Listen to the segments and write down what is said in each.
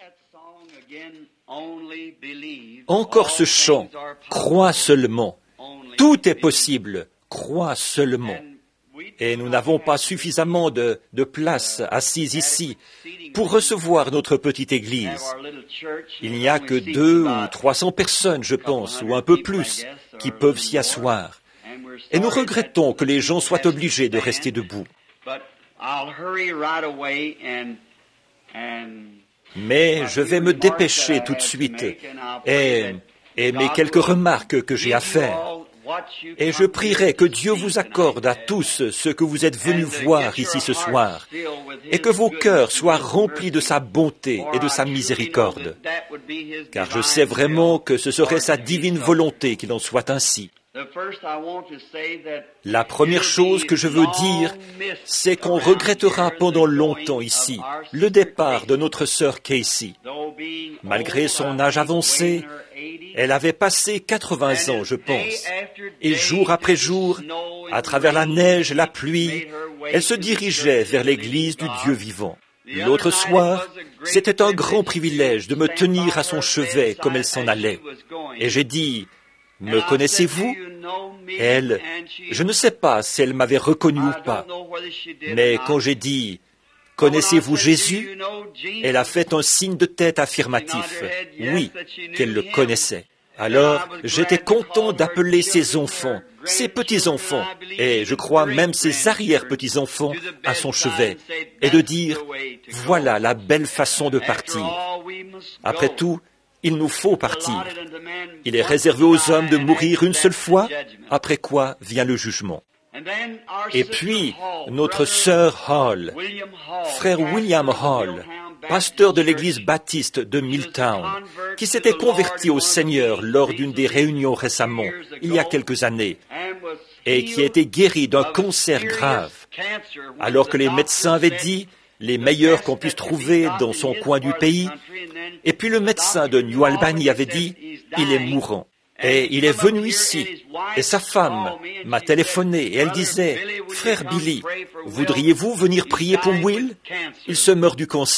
Encore ce chant, crois seulement. Tout est possible, crois seulement. Et nous n'avons pas suffisamment de place assise ici pour recevoir notre petite église. Il n'y a que 200 ou 300 personnes, je pense, ou un peu plus, qui peuvent s'y asseoir. Et nous regrettons que les gens soient obligés de rester debout. Mais je vais me dépêcher tout de suite et mes quelques remarques que j'ai à faire. Et je prierai que Dieu vous accorde à tous ce que vous êtes venus voir ici ce soir, et que vos cœurs soient remplis de sa bonté et de sa miséricorde, car je sais vraiment que ce serait sa divine volonté qu'il en soit ainsi. La première chose que je veux dire, c'est qu'on regrettera pendant longtemps ici le départ de notre sœur Casey. Malgré son âge avancé, elle avait passé 80 ans, je pense, et jour après jour, à travers la neige et la pluie, elle se dirigeait vers l'église du Dieu vivant. L'autre soir, c'était un grand privilège de me tenir à son chevet comme elle s'en allait. Et j'ai dit, « Me connaissez-vous » Elle, je ne sais pas si elle m'avait reconnu ou pas, mais quand j'ai dit « Connaissez-vous Jésus ?» elle a fait un signe de tête affirmatif, oui, qu'elle le connaissait. Alors, j'étais content d'appeler ses enfants, ses petits-enfants, et je crois même ses arrière-petits-enfants à son chevet, et de dire « Voilà la belle façon de partir. » Après tout, il nous faut partir. Il est réservé aux hommes de mourir une seule fois, après quoi vient le jugement. Et puis, notre sœur Hall, frère William Hall, pasteur de l'église baptiste de Milltown, qui s'était converti au Seigneur lors d'une des réunions récemment, il y a quelques années, et qui a été guéri d'un cancer grave, alors que les médecins avaient dit les meilleurs qu'on puisse trouver dans son coin du pays, et puis le médecin de New Albany avait dit « il est mourant ». Et il est venu ici, et sa femme m'a téléphoné, et elle disait « Frère Billy, voudriez-vous venir prier pour Will? Il se meurt du cancer. »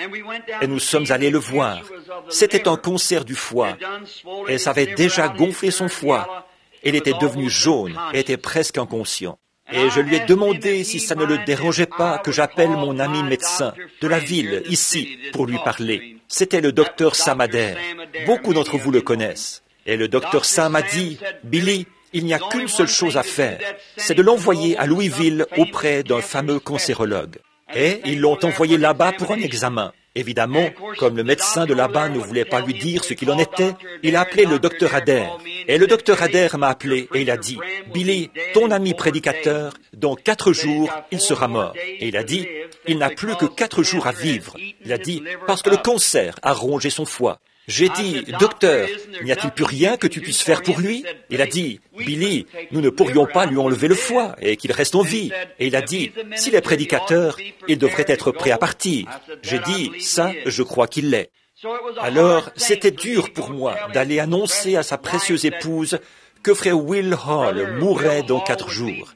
Et nous sommes allés le voir. C'était un cancer du foie, et ça avait déjà gonflé son foie. Il était devenu jaune et était presque inconscient. Et je lui ai demandé si ça ne le dérangeait pas que j'appelle mon ami médecin de la ville, ici, pour lui parler. C'était le docteur Sam Adair. Beaucoup d'entre vous le connaissent. Et le docteur Sam a dit, « Billy, il n'y a qu'une seule chose à faire, c'est de l'envoyer à Louisville auprès d'un fameux cancérologue. » Et ils l'ont envoyé là-bas pour un examen. Évidemment, comme le médecin de là-bas ne voulait pas lui dire ce qu'il en était, il a appelé le docteur Adair. Et le docteur Adair m'a appelé et il a dit, « Billy, ton ami prédicateur, dans 4 jours, il sera mort. » Et il a dit, « Il n'a plus que 4 jours à vivre. » Il a dit, « Parce que le cancer a rongé son foie. » J'ai dit, « Docteur, n'y a-t-il plus rien que tu puisses faire pour lui ?» Il a dit, « Billy, nous ne pourrions pas lui enlever le foie et qu'il reste en vie. » Et il a dit, « S'il est prédicateur, il devrait être prêt à partir. » J'ai dit, « Ça, je crois qu'il l'est. » Alors, c'était dur pour moi d'aller annoncer à sa précieuse épouse que frère Will Hall mourrait dans 4 jours.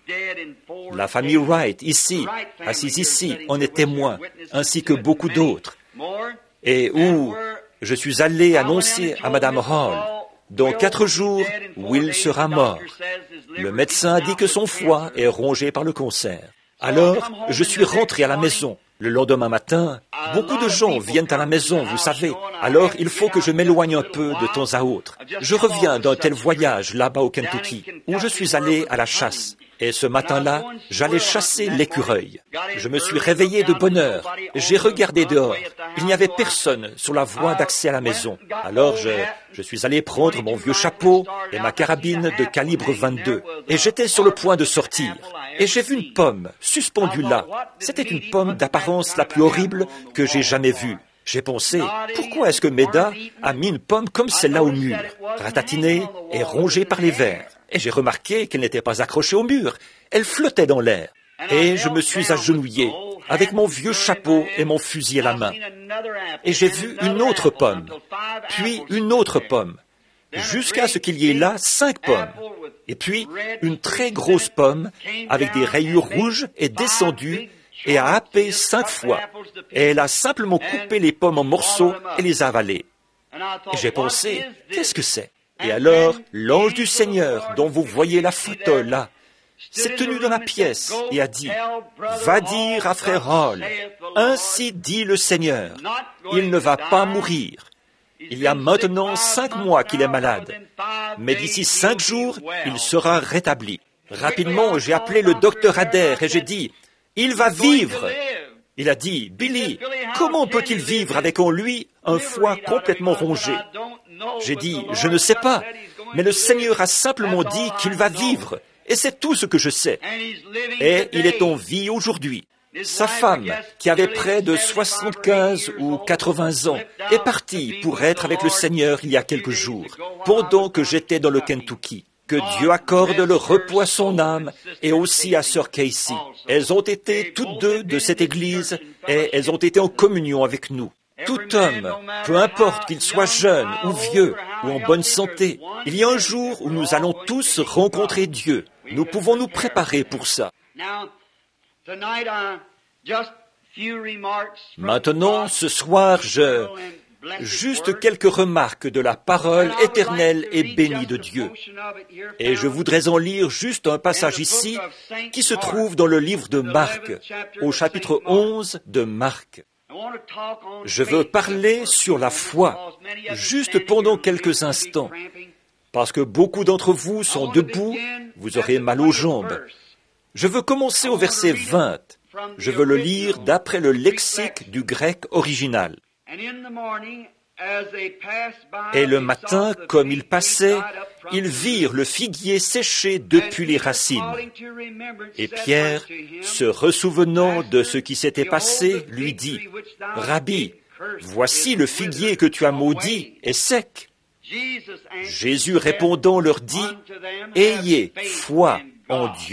La famille Wright, ici, assise ici, en est témoin, ainsi que beaucoup d'autres. Et où je suis allé annoncer à Madame Hall, dans 4 jours, Will sera mort. Le médecin a dit que son foie est rongé par le cancer. Alors, je suis rentré à la maison. Le lendemain matin, beaucoup de gens viennent à la maison, vous savez. Alors, il faut que je m'éloigne un peu de temps à autre. Je reviens d'un tel voyage là-bas au Kentucky, où je suis allé à la chasse. Et ce matin-là, j'allais chasser l'écureuil. Je me suis réveillé de bonne heure. J'ai regardé dehors. Il n'y avait personne sur la voie d'accès à la maison. Alors je suis allé prendre mon vieux chapeau et ma carabine de calibre 22. Et j'étais sur le point de sortir. Et j'ai vu une pomme suspendue là. C'était une pomme d'apparence la plus horrible que j'ai jamais vue. J'ai pensé, pourquoi est-ce que Méda a mis une pomme comme celle-là au mur, ratatinée et rongée par les vers? Et j'ai remarqué qu'elle n'était pas accrochée au mur, elle flottait dans l'air. Et je me suis agenouillé, avec mon vieux chapeau et mon fusil à la main. Et j'ai vu une autre pomme, puis une autre pomme, jusqu'à ce qu'il y ait là 5 pommes. Et puis, une très grosse pomme, avec des rayures rouges, est descendue et a happé 5 fois. Et elle a simplement coupé les pommes en morceaux et les avalé. Et j'ai pensé, qu'est-ce que c'est? Et alors, l'ange du Seigneur, dont vous voyez la photo là, s'est tenu dans la pièce et a dit, « Va dire à frère Hall, ainsi dit le Seigneur, il ne va pas mourir. Il y a maintenant 5 mois qu'il est malade, mais d'ici 5 jours, il sera rétabli. » Rapidement, j'ai appelé le docteur Adair et j'ai dit, « Il va vivre !» Il a dit, « Billy, comment peut-il vivre avec en lui un foie complètement rongé ?» J'ai dit, « Je ne sais pas, mais le Seigneur a simplement dit qu'il va vivre, et c'est tout ce que je sais. » Et il est en vie aujourd'hui. Sa femme, qui avait près de 75 ou 80 ans, est partie pour être avec le Seigneur il y a quelques jours, pendant que j'étais dans le Kentucky. Que Dieu accorde le repos à son âme et aussi à sœur Casey. Elles ont été toutes deux de cette Église et elles ont été en communion avec nous. Tout homme, peu importe qu'il soit jeune ou vieux ou en bonne santé, il y a un jour où nous allons tous rencontrer Dieu. Nous pouvons nous préparer pour ça. Maintenant, ce soir, juste quelques remarques de la parole éternelle et bénie de Dieu. Et je voudrais en lire juste un passage ici qui se trouve dans le livre de Marc, au chapitre 11 de Marc. Je veux parler sur la foi, juste pendant quelques instants, parce que beaucoup d'entre vous sont debout, vous aurez mal aux jambes. Je veux commencer au verset 20. Je veux le lire d'après le lexique du grec original. Et le matin, comme ils passaient, ils virent le figuier séché depuis les racines. Et Pierre, se ressouvenant de ce qui s'était passé, lui dit, « Rabbi, voici le figuier que tu as maudit est sec. » Jésus répondant leur dit, « Ayez foi en Dieu. »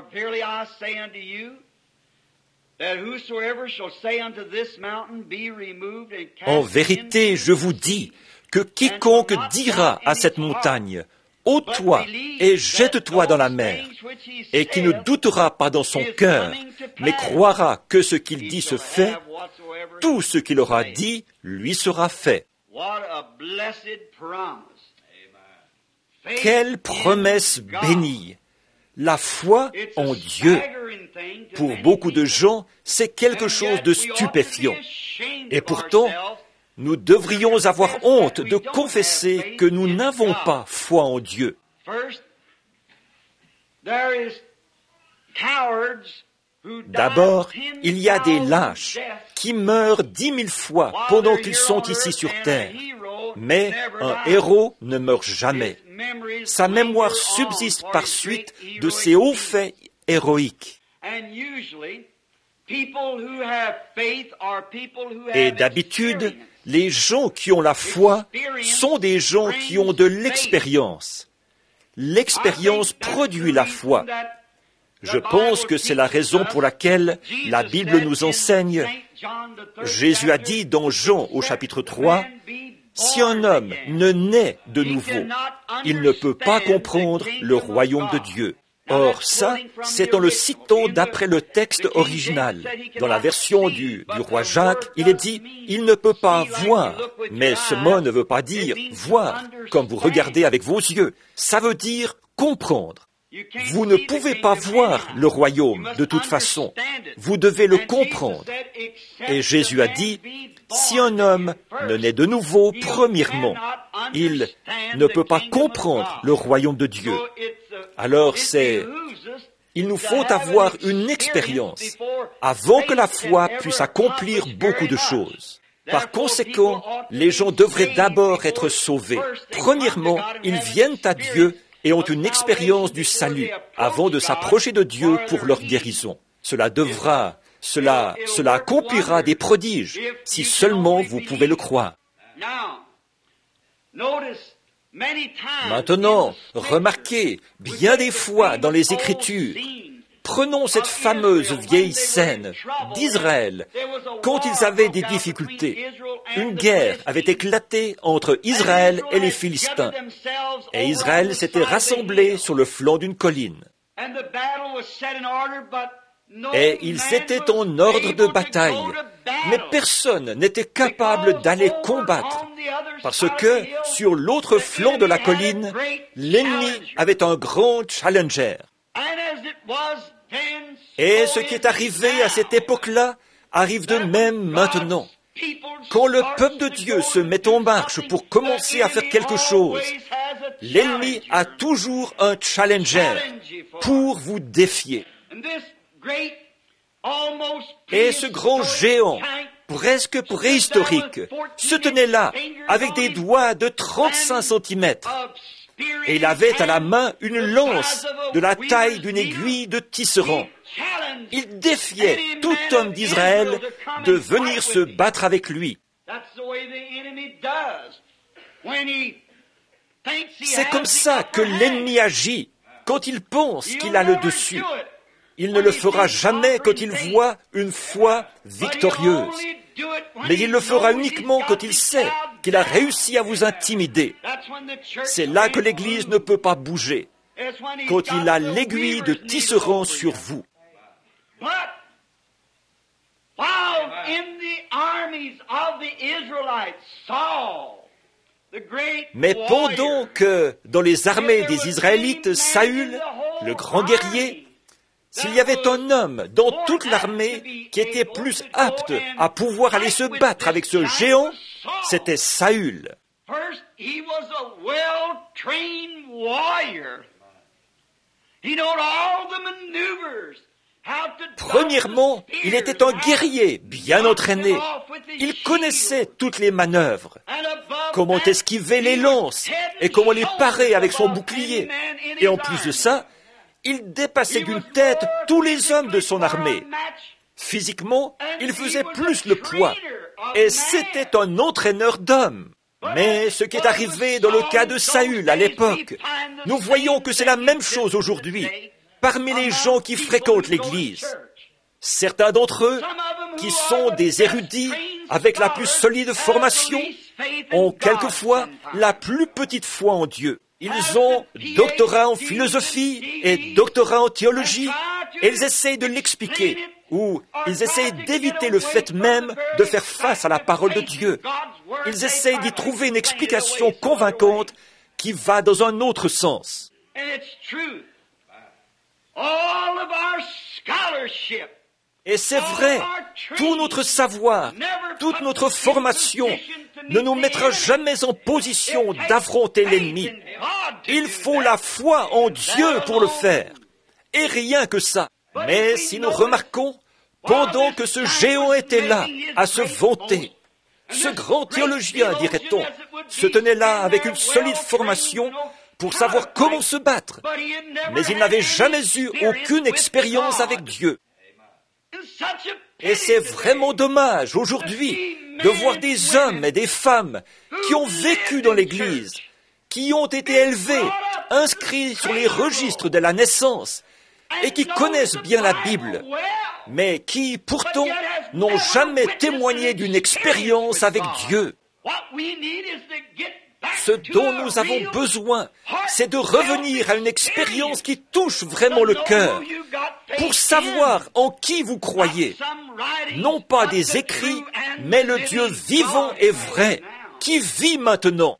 En vérité, je vous dis que quiconque dira à cette montagne, « Ôte-toi et jette-toi dans la mer », et qui ne doutera pas dans son cœur, mais croira que ce qu'il dit se fait, tout ce qu'il aura dit lui sera fait. Quelle promesse bénie! La foi en Dieu, pour beaucoup de gens, c'est quelque chose de stupéfiant. Et pourtant, nous devrions avoir honte de confesser que nous n'avons pas foi en Dieu. D'abord, il y a des lâches qui meurent 10 000 fois pendant qu'ils sont ici sur terre. Mais un héros ne meurt jamais. Sa mémoire subsiste par suite de ses hauts faits héroïques. Et d'habitude, les gens qui ont la foi sont des gens qui ont de l'expérience. L'expérience produit la foi. Je pense que c'est la raison pour laquelle la Bible nous enseigne. Jésus a dit dans Jean au chapitre 3, « Si un homme ne naît de nouveau, il ne peut pas comprendre le royaume de Dieu. » Or, ça, c'est en le citant d'après le texte original. Dans la version du roi Jacques, il est dit « Il ne peut pas voir ». Mais ce mot ne veut pas dire « voir », comme vous regardez avec vos yeux. Ça veut dire « comprendre ». Vous ne pouvez pas voir le royaume de toute façon. Vous devez le comprendre. Et Jésus a dit, si un homme ne naît de nouveau, premièrement, il ne peut pas comprendre le royaume de Dieu. Alors il nous faut avoir une expérience avant que la foi puisse accomplir beaucoup de choses. Par conséquent, les gens devraient d'abord être sauvés. Premièrement, ils viennent à Dieu et ont une expérience du salut avant de s'approcher de Dieu pour leur guérison. Cela accomplira des prodiges, si seulement vous pouvez le croire. Maintenant, remarquez, bien des fois dans les Écritures, prenons cette fameuse vieille scène d'Israël, quand ils avaient des difficultés. Une guerre avait éclaté entre Israël et les Philistins, et Israël s'était rassemblé sur le flanc d'une colline. et ils étaient en ordre de bataille. Mais personne n'était capable d'aller combattre, parce que sur l'autre flanc de la colline, l'ennemi avait un grand challenger. Et ce qui est arrivé à cette époque-là arrive de même maintenant. Quand le peuple de Dieu se met en marche pour commencer à faire quelque chose, l'ennemi a toujours un challenger pour vous défier. Et ce grand géant, presque préhistorique, se tenait là avec des doigts de 35 cm. Et il avait à la main une lance de la taille d'une aiguille de tisserand. Il défiait tout homme d'Israël de venir se battre avec lui. C'est comme ça que l'ennemi agit quand il pense qu'il a le dessus. Il ne le fera jamais quand il voit une foi victorieuse. Mais il le fera uniquement quand il sait qu'il a réussi à vous intimider. C'est là que l'Église ne peut pas bouger, quand il a l'aiguille de tisserand sur vous. Mais pendant que dans les armées des Israélites, Saül, le grand guerrier, s'il y avait un homme dans toute l'armée qui était plus apte à pouvoir aller se battre avec ce géant, c'était Saül. Premièrement, il était un guerrier bien entraîné. Il connaissait toutes les manœuvres, comment esquiver les lances et comment les parer avec son bouclier. Et en plus de ça, il dépassait d'une tête tous les hommes de son armée. Physiquement, il faisait plus le poids, et c'était un entraîneur d'hommes. Mais ce qui est arrivé dans le cas de Saül à l'époque, nous voyons que c'est la même chose aujourd'hui, parmi les gens qui fréquentent l'Église. Certains d'entre eux, qui sont des érudits avec la plus solide formation, ont quelquefois la plus petite foi en Dieu. Ils ont doctorat en philosophie et doctorat en théologie, et ils essayent de l'expliquer, ou ils essayent d'éviter le fait même de faire face à la parole de Dieu. Ils essayent d'y trouver une explication convaincante qui va dans un autre sens. Et c'est vrai, tout notre savoir, toute notre formation ne nous mettra jamais en position d'affronter l'ennemi. Il faut la foi en Dieu pour le faire. Et rien que ça. Mais si nous remarquons, pendant que ce géant était là, à se vanter, ce grand théologien, dirait-on, se tenait là avec une solide formation pour savoir comment se battre. Mais il n'avait jamais eu aucune expérience avec Dieu. Et c'est vraiment dommage aujourd'hui de voir des hommes et des femmes qui ont vécu dans l'Église, qui ont été élevés, inscrits sur les registres de la naissance et qui connaissent bien la Bible, mais qui pourtant n'ont jamais témoigné d'une expérience avec Dieu. Ce dont nous avons besoin, c'est de revenir à une expérience qui touche vraiment le cœur, pour savoir en qui vous croyez. Non pas des écrits, mais le Dieu vivant et vrai, qui vit maintenant.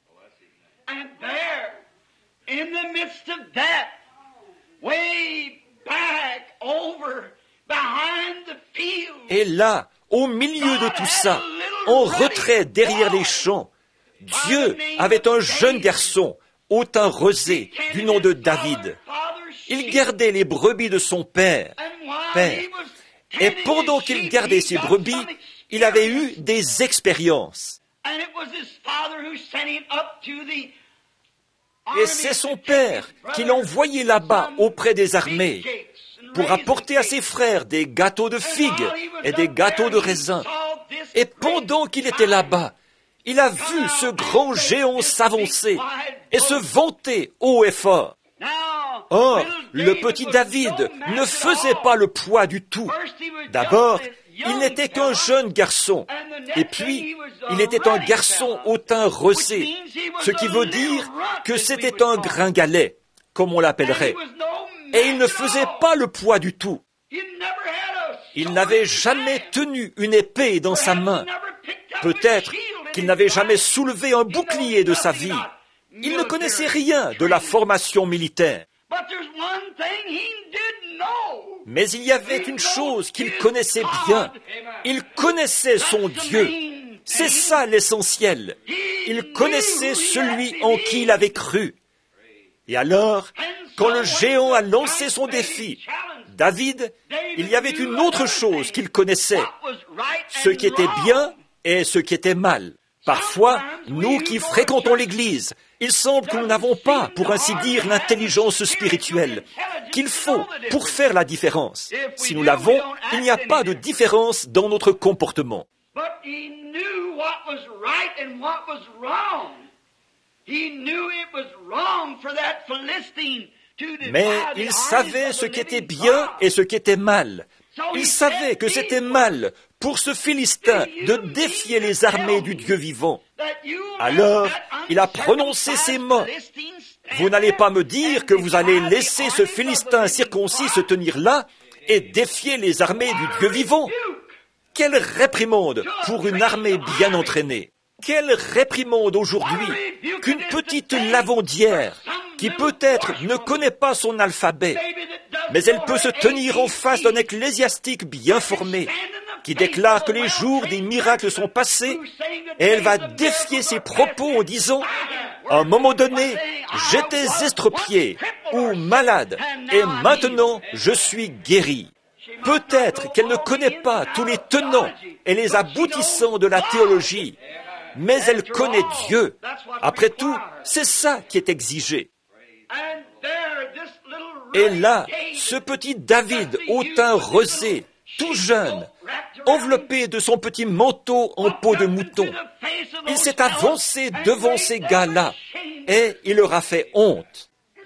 Et là, au milieu de tout ça, en retrait derrière les champs, Dieu avait un jeune garçon, au teint rosé, du nom de David. Il gardait les brebis de son père. Et pendant qu'il gardait ses brebis, il avait eu des expériences. Et c'est son père qui l'envoyait là-bas auprès des armées pour apporter à ses frères des gâteaux de figues et des gâteaux de raisin. Et pendant qu'il était là-bas, il a vu ce grand géant s'avancer et se vanter haut et fort. Or, le petit David ne faisait pas le poids du tout. D'abord, il n'était qu'un jeune garçon, et puis il était un garçon au teint rosé, ce qui veut dire que c'était un gringalet, comme on l'appellerait. Et il ne faisait pas le poids du tout. Il n'avait jamais tenu une épée dans sa main. Peut-être qu'il n'avait jamais soulevé un bouclier de sa vie. Il ne connaissait rien de la formation militaire. Mais il y avait une chose qu'il connaissait bien. Il connaissait son Dieu. C'est ça l'essentiel. Il connaissait celui en qui il avait cru. Et alors, quand le géant a lancé son défi, David, il y avait une autre chose qu'il connaissait, ce qui était bien et ce qui était mal. Parfois, nous qui fréquentons l'Église, il semble que nous n'avons pas, pour ainsi dire, l'intelligence spirituelle qu'il faut pour faire la différence. Si nous l'avons, il n'y a pas de différence dans notre comportement. Mais il savait ce qui était bien et ce qui était mal. Il savait que c'était mal pour ce Philistin de défier les armées du Dieu vivant. Alors, il a prononcé ces mots. Vous n'allez pas me dire que vous allez laisser ce Philistin circoncis se tenir là et défier les armées du Dieu vivant. Quelle réprimande pour une armée bien entraînée. Quelle réprimande aujourd'hui qu'une petite lavandière qui peut-être ne connaît pas son alphabet, mais elle peut se tenir en face d'un ecclésiastique bien formé, qui déclare que les jours des miracles sont passés, et elle va défier ses propos en disant « À un moment donné, j'étais estropié ou malade, et maintenant je suis guéri ». Peut-être qu'elle ne connaît pas tous les tenants et les aboutissants de la théologie, mais elle connaît Dieu. Après tout, c'est ça qui est exigé. Et là, ce petit David au teint rosé, tout jeune, enveloppé de son petit manteau en peau de mouton, il s'est avancé devant ces gars-là et il leur a fait honte.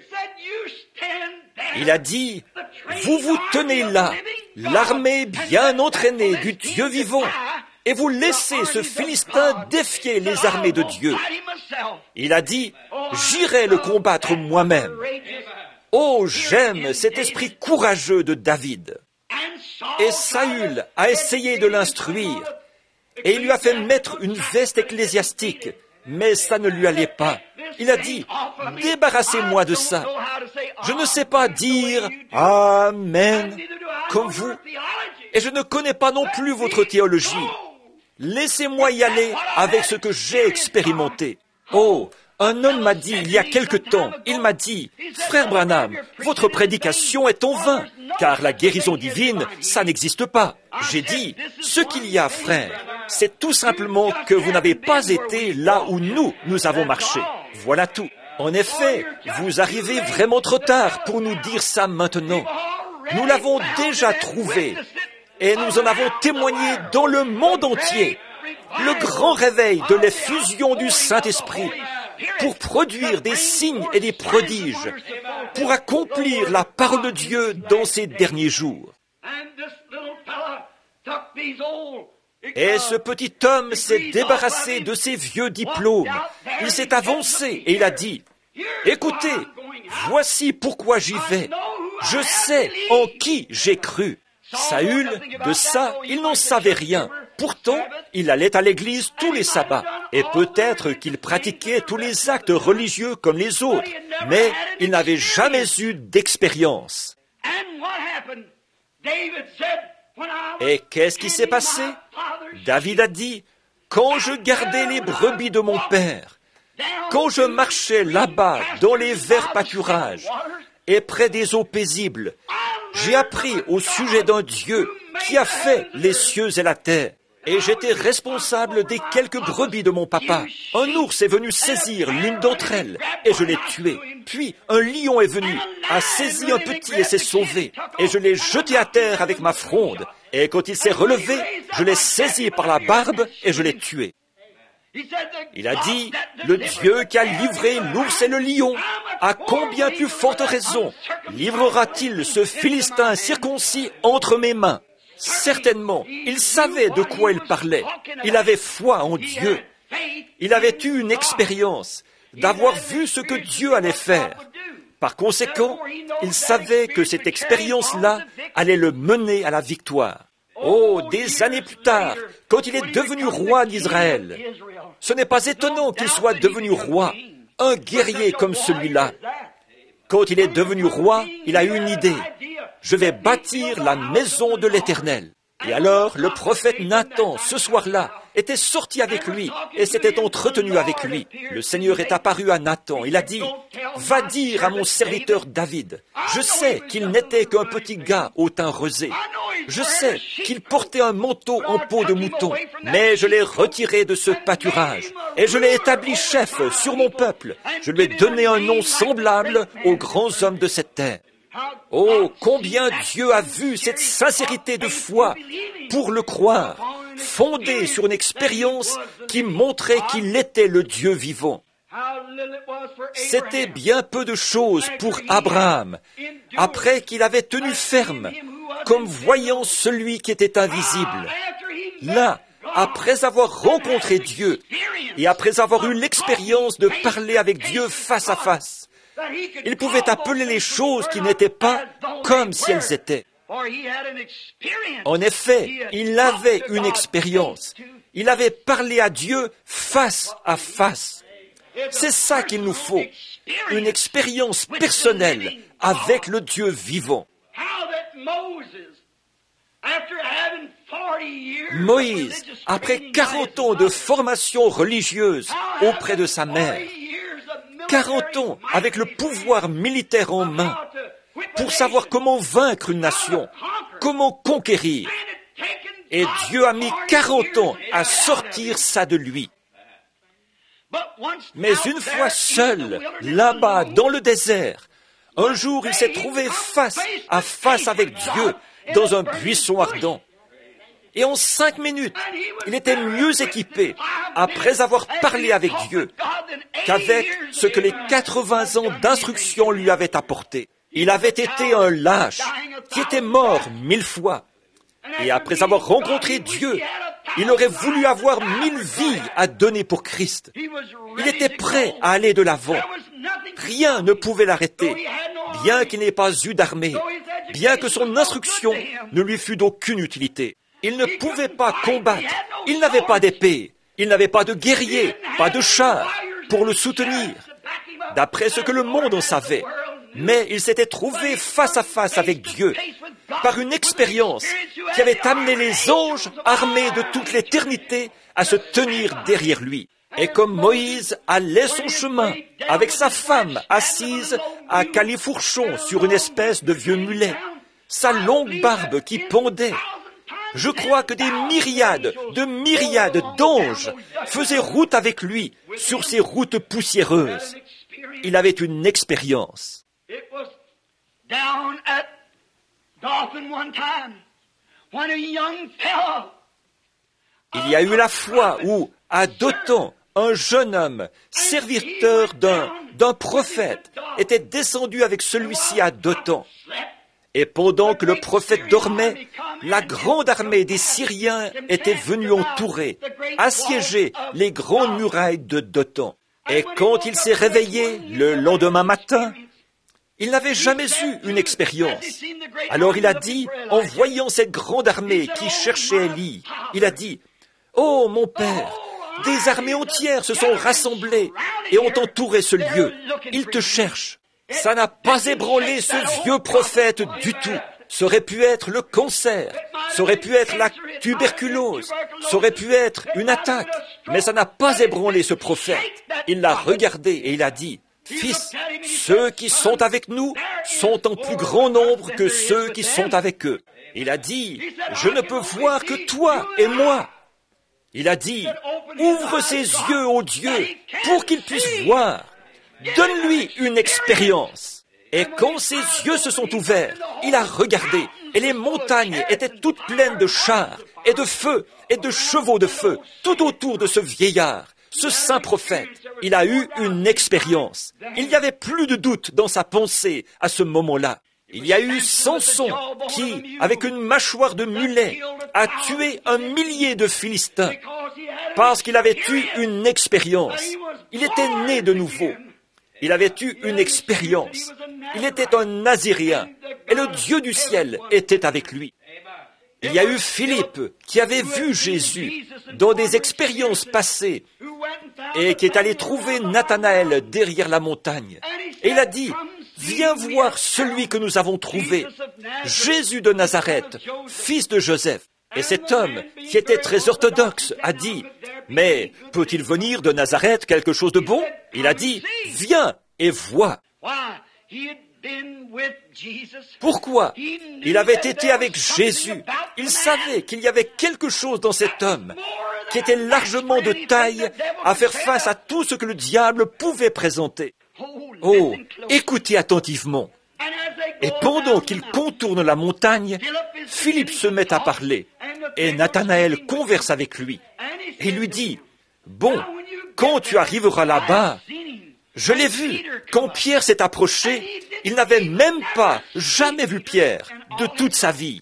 Il a dit, « Vous vous tenez là, l'armée bien entraînée du Dieu vivant, et vous laissez ce Philistin défier les armées de Dieu. » Il a dit, « J'irai le combattre moi-même. » Oh, j'aime cet esprit courageux de David. Et Saül a essayé de l'instruire, et il lui a fait mettre une veste ecclésiastique, mais ça ne lui allait pas. Il a dit, « Débarrassez-moi de ça. Je ne sais pas dire « Amen » comme vous, et je ne connais pas non plus votre théologie. Laissez-moi y aller avec ce que j'ai expérimenté. Oh, un homme m'a dit il y a quelque temps, il m'a dit, « Frère Branham, votre prédication est en vain, car la guérison divine, ça n'existe pas. » J'ai dit, « Ce qu'il y a, frère, c'est tout simplement que vous n'avez pas été là où nous avons marché. Voilà tout. En effet, vous arrivez vraiment trop tard pour nous dire ça maintenant. Nous l'avons déjà trouvé. Et nous en avons témoigné dans le monde entier. Le grand réveil de l'effusion du Saint-Esprit pour produire des signes et des prodiges, pour accomplir la parole de Dieu dans ces derniers jours. Et ce petit homme s'est débarrassé de ses vieux diplômes. Il s'est avancé et il a dit, « Écoutez, voici pourquoi j'y vais. Je sais en qui j'ai cru. » Saül, de ça, il n'en savait rien. Pourtant, il allait à l'église tous les sabbats, et peut-être qu'il pratiquait tous les actes religieux comme les autres, mais il n'avait jamais eu d'expérience. Et qu'est-ce qui s'est passé? David a dit, « Quand je gardais les brebis de mon père, quand je marchais là-bas dans les verts pâturages et près des eaux paisibles, j'ai appris au sujet d'un Dieu qui a fait les cieux et la terre. Et j'étais responsable des quelques brebis de mon papa. Un ours est venu saisir l'une d'entre elles, et je l'ai tuée. Puis un lion est venu, a saisi un petit et s'est sauvé. Et je l'ai jeté à terre avec ma fronde. Et quand il s'est relevé, je l'ai saisi par la barbe et je l'ai tué. » Il a dit, « Le Dieu qui a livré l'ours et le lion, à combien plus forte raison livrera-t-il ce Philistin circoncis entre mes mains? » Certainement, il savait de quoi il parlait. Il avait foi en Dieu. Il avait eu une expérience d'avoir vu ce que Dieu allait faire. Par conséquent, il savait que cette expérience-là allait le mener à la victoire. Oh, des années plus tard, quand il est devenu roi d'Israël, ce n'est pas étonnant qu'il soit devenu roi, un guerrier comme celui-là. Quand il est devenu roi, il a eu une idée. Je vais bâtir la maison de l'Éternel. Et alors, le prophète Nathan, ce soir-là, était sorti avec lui et s'était entretenu avec lui. Le Seigneur est apparu à Nathan. Il a dit, « Va dire à mon serviteur David, je sais qu'il n'était qu'un petit gars au teint rosé. Je sais qu'il portait un manteau en peau de mouton, mais je l'ai retiré de ce pâturage et je l'ai établi chef sur mon peuple. Je lui ai donné un nom semblable aux grands hommes de cette terre. » Oh, combien Dieu a vu cette sincérité de foi pour le croire, fondée sur une expérience qui montrait qu'il était le Dieu vivant. C'était bien peu de choses pour Abraham, après qu'il avait tenu ferme, comme voyant celui qui était invisible. Là, après avoir rencontré Dieu, et après avoir eu l'expérience de parler avec Dieu face à face, il pouvait appeler les choses qui n'étaient pas comme si elles étaient. En effet, il avait une expérience. Il avait parlé à Dieu face à face. C'est ça qu'il nous faut, une expérience personnelle avec le Dieu vivant. Moïse, après 40 ans de formation religieuse auprès de sa mère, 40 ans avec le pouvoir militaire en main, pour savoir comment vaincre une nation, comment conquérir. Et Dieu a mis 40 ans à sortir ça de lui. Mais une fois seul, là-bas, dans le désert, un jour il s'est trouvé face à face avec Dieu dans un buisson ardent. Et en 5 minutes, il était mieux équipé, après avoir parlé avec Dieu, qu'avec ce que les 80 ans d'instruction lui avaient apporté. Il avait été un lâche, qui était mort 1000 fois. Et après avoir rencontré Dieu, il aurait voulu avoir 1000 vies à donner pour Christ. Il était prêt à aller de l'avant. Rien ne pouvait l'arrêter, bien qu'il n'ait pas eu d'armée, bien que son instruction ne lui fût d'aucune utilité. Il ne pouvait pas combattre, il n'avait pas d'épée, il n'avait pas de guerrier, pas de char pour le soutenir, d'après ce que le monde en savait. Mais il s'était trouvé face à face avec Dieu par une expérience qui avait amené les anges armés de toute l'éternité à se tenir derrière lui. Et comme Moïse allait son chemin avec sa femme assise à califourchon sur une espèce de vieux mulet, sa longue barbe qui pendait, je crois que des myriades d'anges faisaient route avec lui sur ces routes poussiéreuses. Il avait une expérience. Il y a eu la fois où, à Dothan, un jeune homme, serviteur d'un prophète, était descendu avec celui-ci à Dothan. Et pendant que le prophète dormait, la grande armée des Syriens était venue entourer, assiéger les grandes murailles de Dothan. Et quand il s'est réveillé le lendemain matin, il n'avait jamais eu une expérience. Alors il a dit, en voyant cette grande armée qui cherchait Élie, il a dit, « Oh, mon père, des armées entières se sont rassemblées et ont entouré ce lieu. Ils te cherchent. » Ça n'a pas ébranlé ce vieux prophète du tout. Ça aurait pu être le cancer, ça aurait pu être la tuberculose, ça aurait pu être une attaque, mais ça n'a pas ébranlé ce prophète. Il l'a regardé et il a dit, « Fils, ceux qui sont avec nous sont en plus grand nombre que ceux qui sont avec eux. » Il a dit, « Je ne peux voir que toi et moi. » Il a dit, « Ouvre ses yeux, ô Dieu, pour qu'il puisse voir. Donne-lui une expérience. » Et quand ses yeux se sont ouverts, il a regardé, et les montagnes étaient toutes pleines de chars, et de feu, et de chevaux de feu, tout autour de ce vieillard, ce saint prophète. Il a eu une expérience. Il n'y avait plus de doute dans sa pensée à ce moment-là. Il y a eu Samson qui, avec une mâchoire de mulet, a tué 1 millier de Philistins parce qu'il avait eu une expérience. Il était né de nouveau. Il avait eu une expérience. Il était un Naziréen et le Dieu du ciel était avec lui. Il y a eu Philippe qui avait vu Jésus dans des expériences passées et qui est allé trouver Nathanaël derrière la montagne. Et il a dit, « Viens voir celui que nous avons trouvé, Jésus de Nazareth, fils de Joseph. » Et cet homme, qui était très orthodoxe, a dit, « Mais peut-il venir de Nazareth quelque chose de bon ?» Il a dit, « Viens et vois. » Pourquoi? Il avait été avec Jésus. Il savait qu'il y avait quelque chose dans cet homme qui était largement de taille à faire face à tout ce que le diable pouvait présenter. Oh, écoutez attentivement. Et pendant qu'il contourne la montagne, Philippe se met à parler et Nathanaël converse avec lui et lui dit, « Bon, quand tu arriveras là-bas, je l'ai vu, quand Pierre s'est approché, il n'avait même pas jamais vu Pierre de toute sa vie.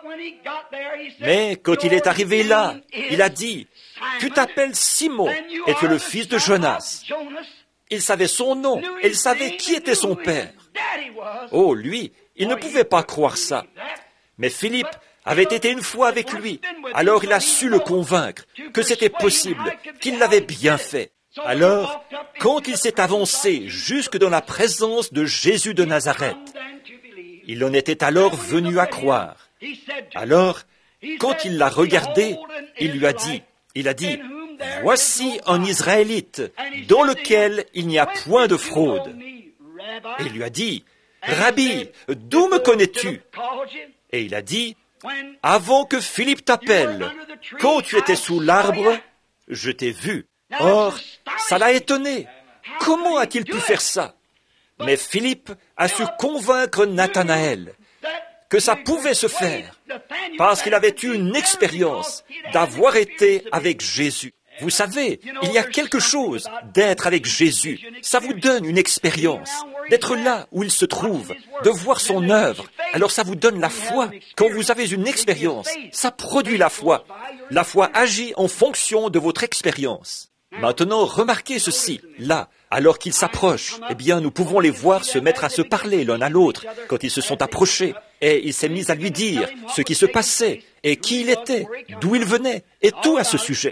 Mais quand il est arrivé là, il a dit, « Tu t'appelles Simon et tu es le fils de Jonas. » Il savait son nom et il savait qui était son père. Oh, lui, il ne pouvait pas croire ça. Mais Philippe avait été une fois avec lui, alors il a su le convaincre que c'était possible, qu'il l'avait bien fait. Alors, quand il s'est avancé jusque dans la présence de Jésus de Nazareth, il en était alors venu à croire. Alors, quand il l'a regardé, il lui a dit, « Voici un Israélite dans lequel il n'y a point de fraude. » Et il lui a dit, « Rabbi, d'où me connais-tu » Et il a dit, « Avant que Philippe t'appelle, quand tu étais sous l'arbre, je t'ai vu. » Or, ça l'a étonné. Comment a-t-il pu faire ça? Mais Philippe a su convaincre Nathanaël que ça pouvait se faire parce qu'il avait eu une expérience d'avoir été avec Jésus. Vous savez, il y a quelque chose d'être avec Jésus. Ça vous donne une expérience, d'être là où il se trouve, de voir son œuvre. Alors ça vous donne la foi. Quand vous avez une expérience, ça produit la foi. La foi agit en fonction de votre expérience. Maintenant, remarquez ceci. Là, alors qu'ils s'approchent, eh bien, nous pouvons les voir se mettre à se parler l'un à l'autre quand ils se sont approchés. Et il s'est mis à lui dire ce qui se passait et qui il était, d'où il venait, et tout à ce sujet.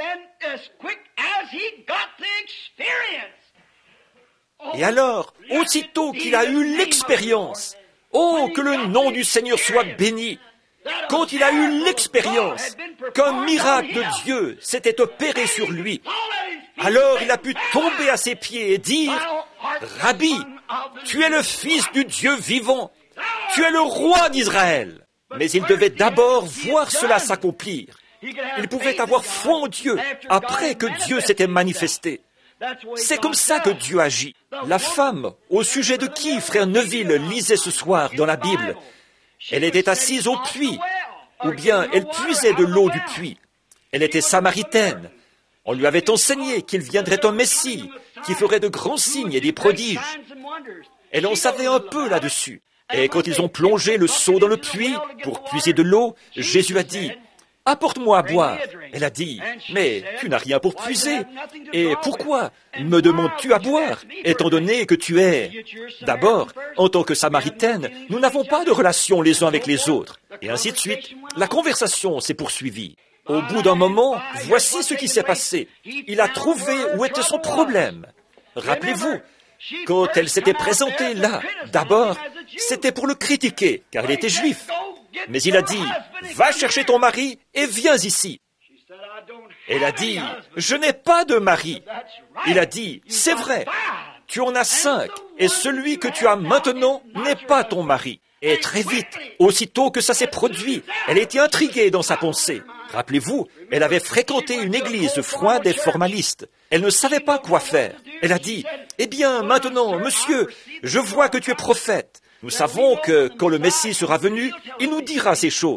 Et alors, aussitôt qu'il a eu l'expérience, oh, que le nom du Seigneur soit béni! Quand il a eu l'expérience qu'un miracle de Dieu s'était opéré sur lui, alors il a pu tomber à ses pieds et dire, « Rabbi, tu es le Fils du Dieu vivant, tu es le roi d'Israël. » Mais il devait d'abord voir cela s'accomplir. Il pouvait avoir foi en Dieu après que Dieu s'était manifesté. C'est comme ça que Dieu agit. La femme, au sujet de qui Frère Neville lisait ce soir dans la Bible, elle était assise au puits, ou bien elle puisait de l'eau du puits. Elle était samaritaine. On lui avait enseigné qu'il viendrait un Messie, qui ferait de grands signes et des prodiges. Elle en savait un peu là-dessus. Et quand ils ont plongé le seau dans le puits pour puiser de l'eau, Jésus a dit, « Apporte-moi à boire. » Elle a dit, « Mais tu n'as rien pour puiser. Et pourquoi me demandes-tu à boire, étant donné que tu es... » D'abord, en tant que Samaritaine, nous n'avons pas de relation les uns avec les autres. Et ainsi de suite. La conversation s'est poursuivie. Au bout d'un moment, voici ce qui s'est passé. Il a trouvé où était son problème. Rappelez-vous, quand elle s'était présentée là, d'abord, c'était pour le critiquer, car il était juif. Mais il a dit, « Va chercher ton mari et viens ici. » Elle a dit, « Je n'ai pas de mari. » Il a dit, « C'est vrai, tu en as 5, et celui que tu as maintenant n'est pas ton mari. » Et très vite, aussitôt que ça s'est produit, elle était intriguée dans sa pensée. Rappelez-vous, elle avait fréquenté une église froide et formaliste. Elle ne savait pas quoi faire. Elle a dit, « Eh bien, maintenant, monsieur, je vois que tu es prophète. Nous savons que quand le Messie sera venu, il nous dira ces choses. »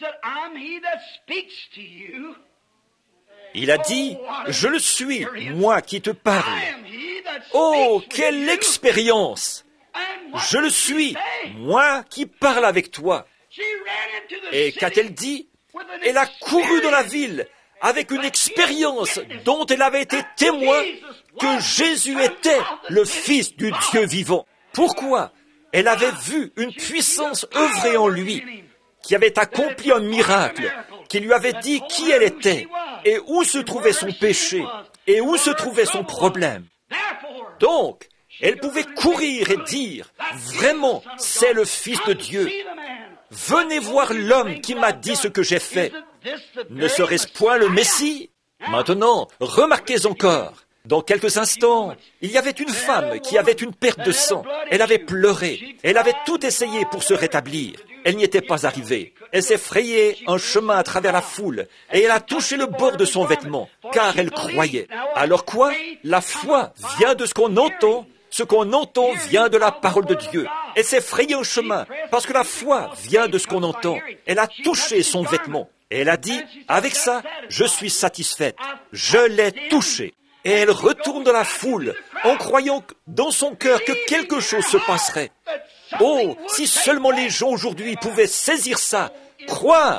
Il a dit, « Je le suis, moi qui te parle. » Oh, quelle expérience! Je le suis, moi qui parle avec toi. Et qu'a-t-elle dit? Elle a couru dans la ville avec une expérience dont elle avait été témoin que Jésus était le Fils du Dieu vivant. Pourquoi? Elle avait vu une puissance œuvrer en lui qui avait accompli un miracle, qui lui avait dit qui elle était, et où se trouvait son péché, et où se trouvait son problème. Donc, elle pouvait courir et dire, vraiment, c'est le Fils de Dieu. Venez voir l'homme qui m'a dit ce que j'ai fait. Ne serait-ce point le Messie? Maintenant, remarquez encore. Dans quelques instants, il y avait une femme qui avait une perte de sang. Elle avait pleuré. Elle avait tout essayé pour se rétablir. Elle n'y était pas arrivée. Elle s'est frayé un chemin à travers la foule et elle a touché le bord de son vêtement, car elle croyait. Alors quoi? La foi vient de ce qu'on entend. Ce qu'on entend vient de la parole de Dieu. Elle s'est frayé un chemin parce que la foi vient de ce qu'on entend. Elle a touché son vêtement et elle a dit, avec ça, je suis satisfaite. Je l'ai touché. Et elle retourne dans la foule en croyant dans son cœur que quelque chose se passerait. Oh, si seulement les gens aujourd'hui pouvaient saisir ça, croire.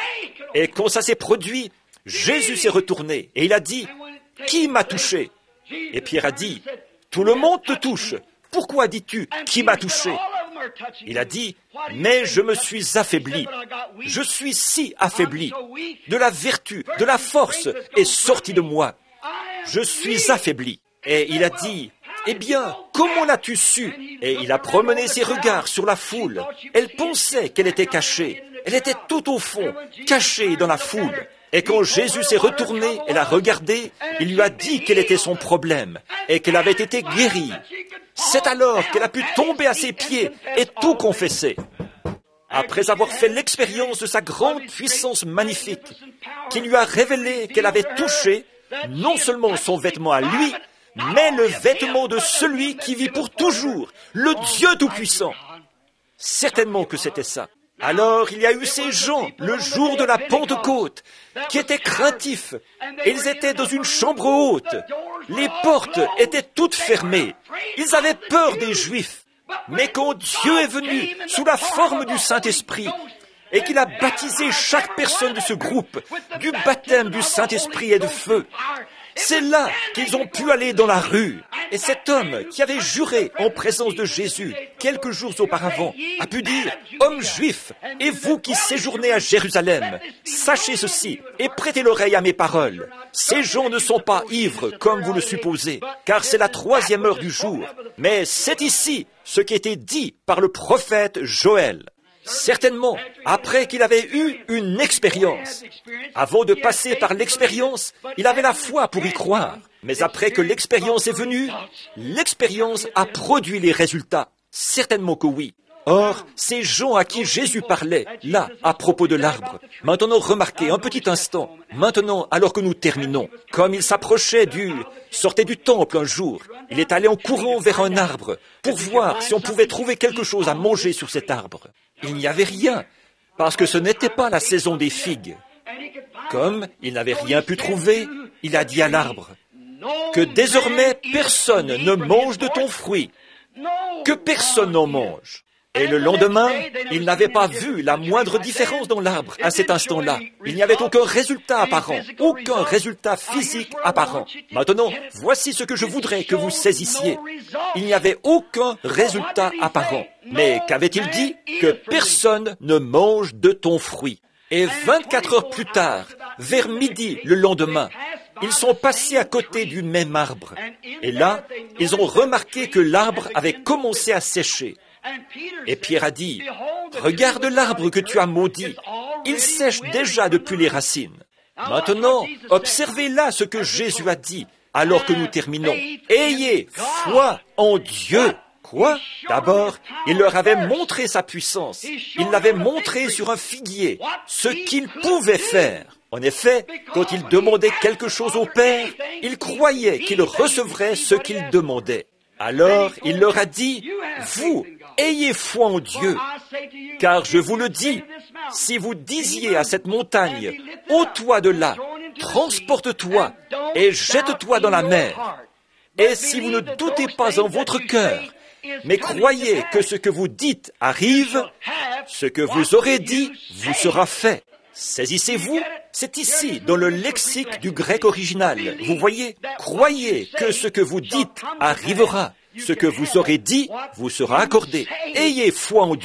Et quand ça s'est produit, Jésus s'est retourné et il a dit, « Qui m'a touché ?» Et Pierre a dit, « Tout le monde te touche. Pourquoi dis-tu, qui m'a touché ?» Il a dit, « Mais je me suis affaibli. Je suis si affaibli. De la vertu, de la force est sortie de moi. Je suis affaibli. » Et il a dit, « Eh bien, comment l'as-tu su ?» Et il a promené ses regards sur la foule. Elle pensait qu'elle était cachée. Elle était tout au fond, cachée dans la foule. Et quand Jésus s'est retourné, elle a regardé, il lui a dit quel était son problème et qu'elle avait été guérie. C'est alors qu'elle a pu tomber à ses pieds et tout confesser. Après avoir fait l'expérience de sa grande puissance magnifique, qui lui a révélé qu'elle avait touché non seulement son vêtement à lui, mais le vêtement de celui qui vit pour toujours, le Dieu Tout-Puissant. Certainement que c'était ça. Alors il y a eu ces gens, le jour de la Pentecôte, qui étaient craintifs. Ils étaient dans une chambre haute. Les portes étaient toutes fermées. Ils avaient peur des Juifs. Mais quand Dieu est venu sous la forme du Saint-Esprit, et qu'il a baptisé chaque personne de ce groupe du baptême du Saint-Esprit et de feu, c'est là qu'ils ont pu aller dans la rue. Et cet homme qui avait juré en présence de Jésus quelques jours auparavant a pu dire, « Hommes juifs, et vous qui séjournez à Jérusalem, sachez ceci et prêtez l'oreille à mes paroles. Ces gens ne sont pas ivres comme vous le supposez, car c'est la 3e heure du jour. Mais c'est ici ce qui était dit par le prophète Joël. » Certainement, après qu'il avait eu une expérience. Avant de passer par l'expérience, il avait la foi pour y croire. Mais après que l'expérience est venue, l'expérience a produit les résultats. Certainement que oui. Or, ces gens à qui Jésus parlait, là, à propos de l'arbre, maintenant remarquez un petit instant, maintenant, alors que nous terminons, comme il sortait du temple un jour, il est allé en courant vers un arbre pour voir si on pouvait trouver quelque chose à manger sur cet arbre. Il n'y avait rien, parce que ce n'était pas la saison des figues. Comme il n'avait rien pu trouver, il a dit à l'arbre, « Que désormais personne ne mange de ton fruit, que personne n'en mange. » Et le lendemain, il n'avait pas vu la moindre différence dans l'arbre à cet instant-là. Il n'y avait aucun résultat apparent, aucun résultat physique apparent. Maintenant, voici ce que je voudrais que vous saisissiez. Il n'y avait aucun résultat apparent. Mais qu'avait-il dit? Que personne ne mange de ton fruit. Et 24 heures plus tard, vers midi le lendemain, ils sont passés à côté du même arbre. Et là, ils ont remarqué que l'arbre avait commencé à sécher. Et Pierre a dit, « Regarde l'arbre que tu as maudit, il sèche déjà depuis les racines. » Maintenant, observez là ce que Jésus a dit, alors que nous terminons. « Ayez foi en Dieu. » Quoi? D'abord, il leur avait montré sa puissance. Il l'avait montré sur un figuier, ce qu'il pouvait faire. En effet, quand il demandait quelque chose au Père, il croyait qu'il recevrait ce qu'il demandait. Alors, il leur a dit, « Vous, ayez foi en Dieu, car je vous le dis, si vous disiez à cette montagne, ôte-toi de là, transporte-toi et jette-toi dans la mer. Et si vous ne doutez pas en votre cœur, mais croyez que ce que vous dites arrive, ce que vous aurez dit vous sera fait. » Saisissez-vous? C'est ici, dans le lexique du grec original. Vous voyez? Croyez que ce que vous dites arrivera. Ce que vous aurez dit vous sera accordé. Ayez foi en Dieu.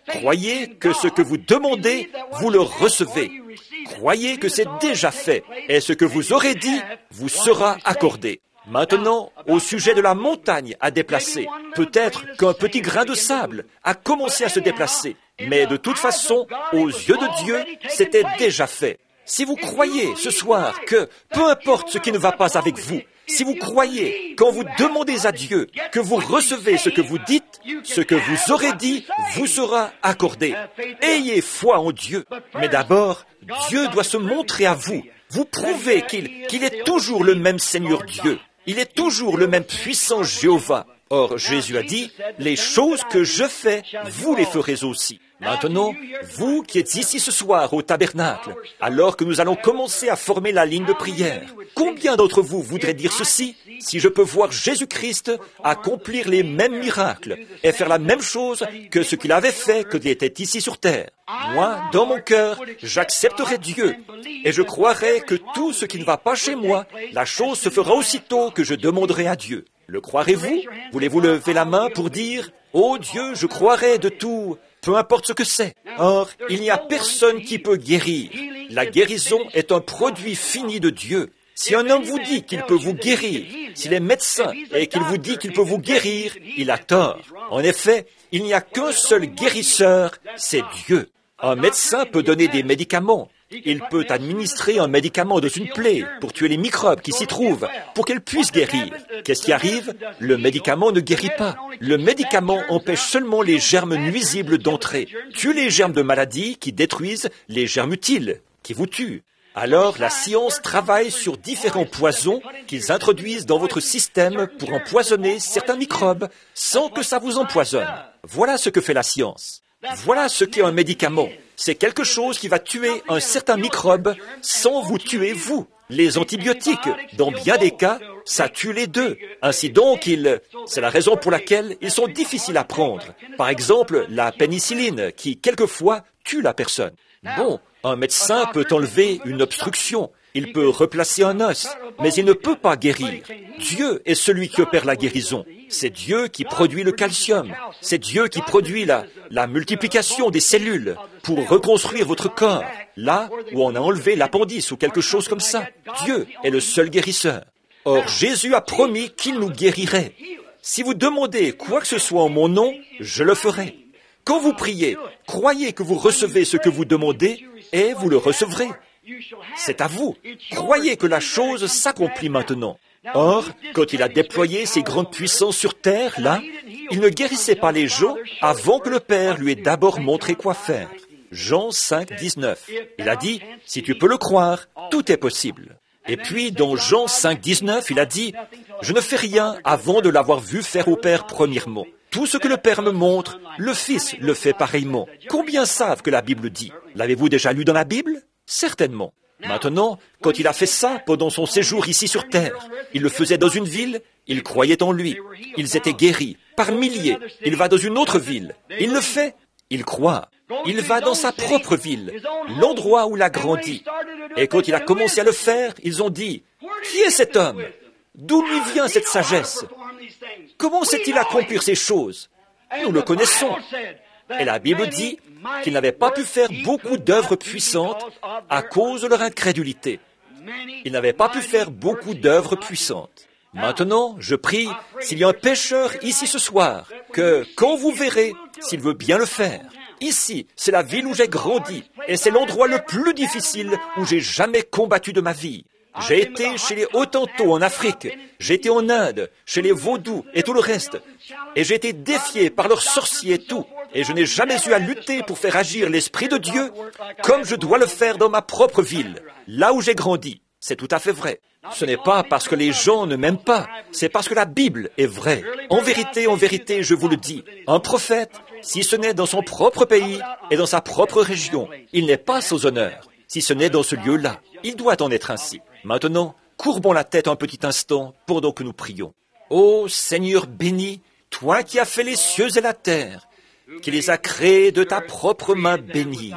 Croyez que ce que vous demandez, vous le recevez. Croyez que c'est déjà fait, et ce que vous aurez dit vous sera accordé. Maintenant, au sujet de la montagne à déplacer, peut-être qu'un petit grain de sable a commencé à se déplacer, mais de toute façon, aux yeux de Dieu, c'était déjà fait. Si vous croyez ce soir que, peu importe ce qui ne va pas avec vous, si vous croyez, quand vous demandez à Dieu, que vous recevez ce que vous dites, ce que vous aurez dit vous sera accordé. Ayez foi en Dieu. Mais d'abord, Dieu doit se montrer à vous. Vous prouvez qu'il est toujours le même Seigneur Dieu. Il est toujours le même puissant Jéhovah. Or, Jésus a dit, « Les choses que je fais, vous les ferez aussi. » Maintenant, vous qui êtes ici ce soir au tabernacle, alors que nous allons commencer à former la ligne de prière, combien d'entre vous voudraient dire ceci? Si je peux voir Jésus-Christ accomplir les mêmes miracles et faire la même chose que ce qu'il avait fait quand il était ici sur terre, moi, dans mon cœur, j'accepterai Dieu et je croirai que tout ce qui ne va pas chez moi, la chose se fera aussitôt que je demanderai à Dieu. Le croirez-vous? Voulez-vous lever la main pour dire « Oh Dieu, je croirai de tout », peu importe ce que c'est. Or, il n'y a personne qui peut guérir. La guérison est un produit fini de Dieu. Si un homme vous dit qu'il peut vous guérir, s'il est médecin et qu'il vous dit qu'il peut vous guérir, il a tort. En effet, il n'y a qu'un seul guérisseur, c'est Dieu. Un médecin peut donner des médicaments. Il peut administrer un médicament dans une plaie pour tuer les microbes qui s'y trouvent, pour qu'elle puisse guérir. Qu'est-ce qui arrive? Le médicament ne guérit pas. Le médicament empêche seulement les germes nuisibles d'entrer, tue les germes de maladie qui détruisent les germes utiles, qui vous tuent. Alors, la science travaille sur différents poisons qu'ils introduisent dans votre système pour empoisonner certains microbes sans que ça vous empoisonne. Voilà ce que fait la science. Voilà ce qu'est un médicament. C'est quelque chose qui va tuer un certain microbe sans vous tuer vous. Les antibiotiques, dans bien des cas, ça tue les deux. Ainsi donc, c'est la raison pour laquelle ils sont difficiles à prendre. Par exemple, la pénicilline, qui quelquefois tue la personne. Bon, un médecin peut enlever une obstruction, il peut replacer un os, mais il ne peut pas guérir. Dieu est celui qui opère la guérison. C'est Dieu qui produit le calcium. C'est Dieu qui produit la multiplication des cellules pour reconstruire votre corps, là où on a enlevé l'appendice ou quelque chose comme ça. Dieu est le seul guérisseur. Or, Jésus a promis qu'il nous guérirait. Si vous demandez quoi que ce soit en mon nom, je le ferai. Quand vous priez, croyez que vous recevez ce que vous demandez et vous le recevrez. C'est à vous. Croyez que la chose s'accomplit maintenant. Or, quand il a déployé ses grandes puissances sur terre, là, il ne guérissait pas les gens avant que le Père lui ait d'abord montré quoi faire. Jean 5, 19. Il a dit, « Si tu peux le croire, tout est possible. » Et puis, dans Jean 5, 19, il a dit, « Je ne fais rien avant de l'avoir vu faire au Père premièrement. Tout ce que le Père me montre, le Fils le fait pareillement. » Combien savent que la Bible dit? L'avez-vous déjà lu dans la Bible? Certainement. Maintenant, quand il a fait ça pendant son séjour ici sur terre, il le faisait dans une ville, ils croyaient en lui. Ils étaient guéris, par milliers. Il va dans une autre ville. Il le fait, il croit. Il va dans sa propre ville, l'endroit où il a grandi. Et quand il a commencé à le faire, ils ont dit, « Qui est cet homme? D'où lui vient cette sagesse? Comment sait-il accomplir ces choses? Nous le connaissons. » Et la Bible dit qu'il n'avait pas pu faire beaucoup d'œuvres puissantes à cause de leur incrédulité. Il n'avait pas pu faire beaucoup d'œuvres puissantes. Maintenant, je prie, s'il y a un pécheur ici ce soir, que quand vous verrez, s'il veut bien le faire, ici, c'est la ville où j'ai grandi, et c'est l'endroit le plus difficile où j'ai jamais combattu de ma vie. J'ai été chez les Hottentots en Afrique, j'ai été en Inde, chez les Vaudous et tout le reste, et j'ai été défié par leurs sorciers et tout, et je n'ai jamais eu à lutter pour faire agir l'Esprit de Dieu comme je dois le faire dans ma propre ville, là où j'ai grandi. C'est tout à fait vrai. Ce n'est pas parce que les gens ne m'aiment pas, c'est parce que la Bible est vraie. En vérité, je vous le dis, un prophète, si ce n'est dans son propre pays et dans sa propre région, il n'est pas sans honneur. Si ce n'est dans ce lieu-là, il doit en être ainsi. Maintenant, courbons la tête un petit instant pendant que nous prions. Ô Seigneur béni, toi qui as fait les cieux et la terre, qui les as créés de ta propre main bénie,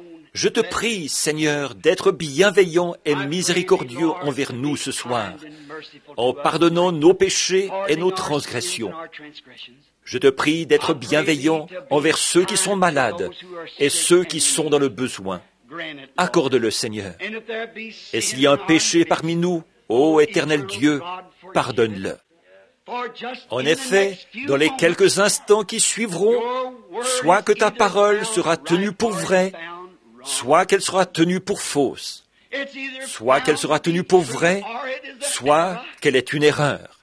je te prie, Seigneur, d'être bienveillant et miséricordieux envers nous ce soir, en pardonnant nos péchés et nos transgressions. Je te prie d'être bienveillant envers ceux qui sont malades et ceux qui sont dans le besoin. Accorde-le, Seigneur. Et s'il y a un péché parmi nous, ô Éternel Dieu, pardonne-le. En effet, dans les quelques instants qui suivront, soit que ta parole sera tenue pour vraie, soit qu'elle sera tenue pour fausse, soit qu'elle sera tenue pour vraie, soit qu'elle est une erreur.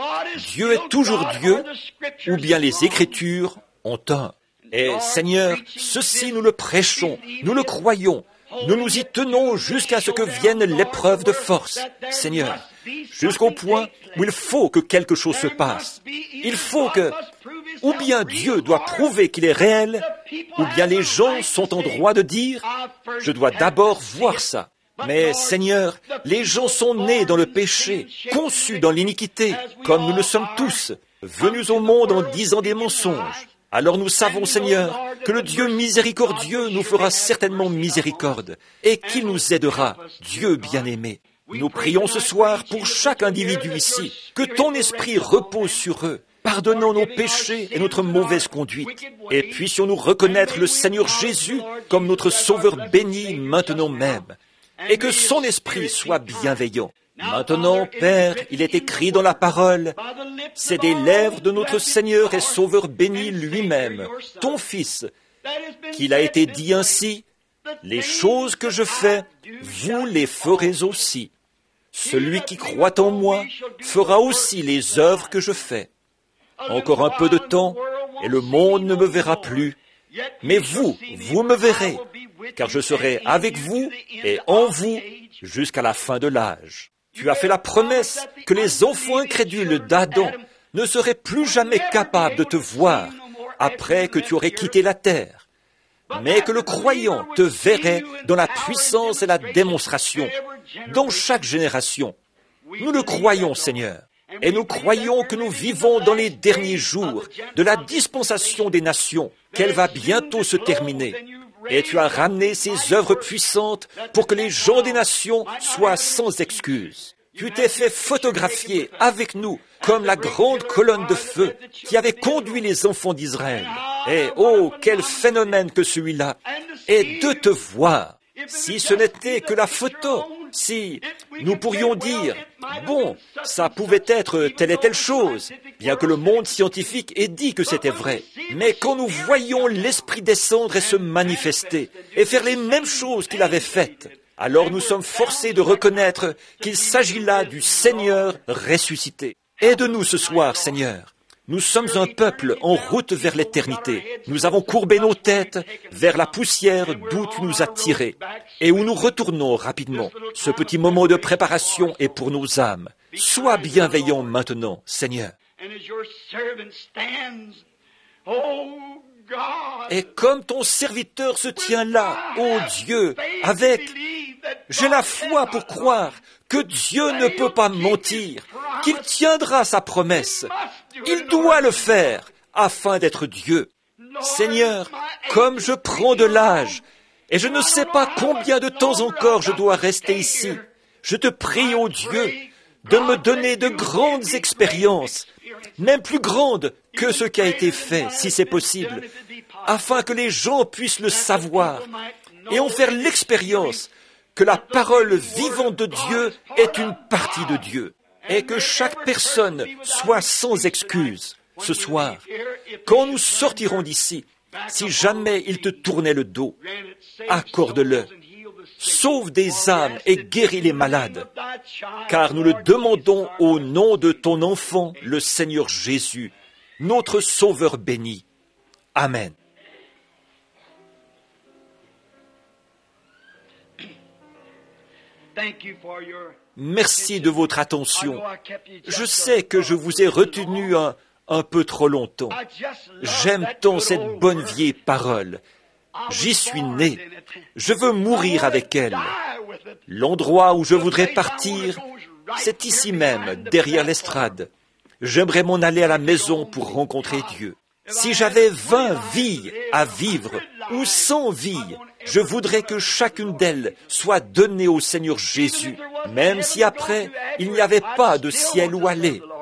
Dieu est toujours Dieu, ou bien les Écritures ont tort. Et Seigneur, ceci nous le prêchons, nous le croyons, nous nous y tenons jusqu'à ce que vienne l'épreuve de force, Seigneur, jusqu'au point où il faut que quelque chose se passe. Il faut que, ou bien Dieu doit prouver qu'il est réel, ou bien les gens sont en droit de dire, je dois d'abord voir ça. Mais Seigneur, les gens sont nés dans le péché, conçus dans l'iniquité, comme nous le sommes tous, venus au monde en disant des mensonges. Alors nous savons, Seigneur, que le Dieu miséricordieux nous fera certainement miséricorde et qu'il nous aidera, Dieu bien-aimé. Nous prions ce soir pour chaque individu ici, que ton esprit repose sur eux, pardonnant nos péchés et notre mauvaise conduite, et puissions-nous reconnaître le Seigneur Jésus comme notre Sauveur béni maintenant même, et que son esprit soit bienveillant. Maintenant, Père, il est écrit dans la parole, c'est des lèvres de notre Seigneur et Sauveur béni lui-même, ton Fils, qu'il a été dit ainsi, les choses que je fais, vous les ferez aussi. Celui qui croit en moi fera aussi les œuvres que je fais. Encore un peu de temps, et le monde ne me verra plus, mais vous me verrez, car je serai avec vous et en vous jusqu'à la fin de l'âge. Tu as fait la promesse que les enfants incrédules d'Adam ne seraient plus jamais capables de te voir après que tu aurais quitté la terre, mais que le croyant te verrait dans la puissance et la démonstration, dans chaque génération. Nous le croyons, Seigneur, et nous croyons que nous vivons dans les derniers jours de la dispensation des nations, qu'elle va bientôt se terminer. Et tu as ramené ces œuvres puissantes pour que les gens des nations soient sans excuse. Tu t'es fait photographier avec nous comme la grande colonne de feu qui avait conduit les enfants d'Israël. Et oh, quel phénomène que celui-là est de te voir. Si ce n'était que la photo, si nous pourrions dire, bon, ça pouvait être telle et telle chose, bien que le monde scientifique ait dit que c'était vrai. Mais quand nous voyons l'Esprit descendre et se manifester, et faire les mêmes choses qu'il avait faites, alors nous sommes forcés de reconnaître qu'il s'agit là du Seigneur ressuscité. Aide-nous ce soir, Seigneur. Nous sommes un peuple en route vers l'éternité. Nous avons courbé nos têtes vers la poussière d'où tu nous as tirés et où nous retournons rapidement. Ce petit moment de préparation est pour nos âmes. Sois bienveillant maintenant, Seigneur. Et comme ton serviteur se tient là, ô Dieu, j'ai la foi pour croire que Dieu ne peut pas mentir, qu'il tiendra sa promesse. Il doit le faire afin d'être Dieu. Seigneur, comme je prends de l'âge, et je ne sais pas combien de temps encore je dois rester ici, je te prie, ô Dieu, de me donner de grandes expériences, même plus grandes que ce qui a été fait, si c'est possible, afin que les gens puissent le savoir et en faire l'expérience que la parole vivante de Dieu est une partie de Dieu, et que chaque personne soit sans excuse ce soir. Quand nous sortirons d'ici, si jamais il te tournait le dos, accorde-le. Sauve des âmes et guéris les malades, car nous le demandons au nom de ton enfant, le Seigneur Jésus, notre Sauveur béni. Amen. Merci de votre attention. Je sais que je vous ai retenu un peu trop longtemps. J'aime tant cette bonne vieille parole. J'y suis né. Je veux mourir avec elle. L'endroit où je voudrais partir, c'est ici même, derrière l'estrade. J'aimerais m'en aller à la maison pour rencontrer Dieu. Si j'avais 20 vies à vivre, ou 100 vies, je voudrais que chacune d'elles soit donnée au Seigneur Jésus, même si après, il n'y avait pas de ciel où aller.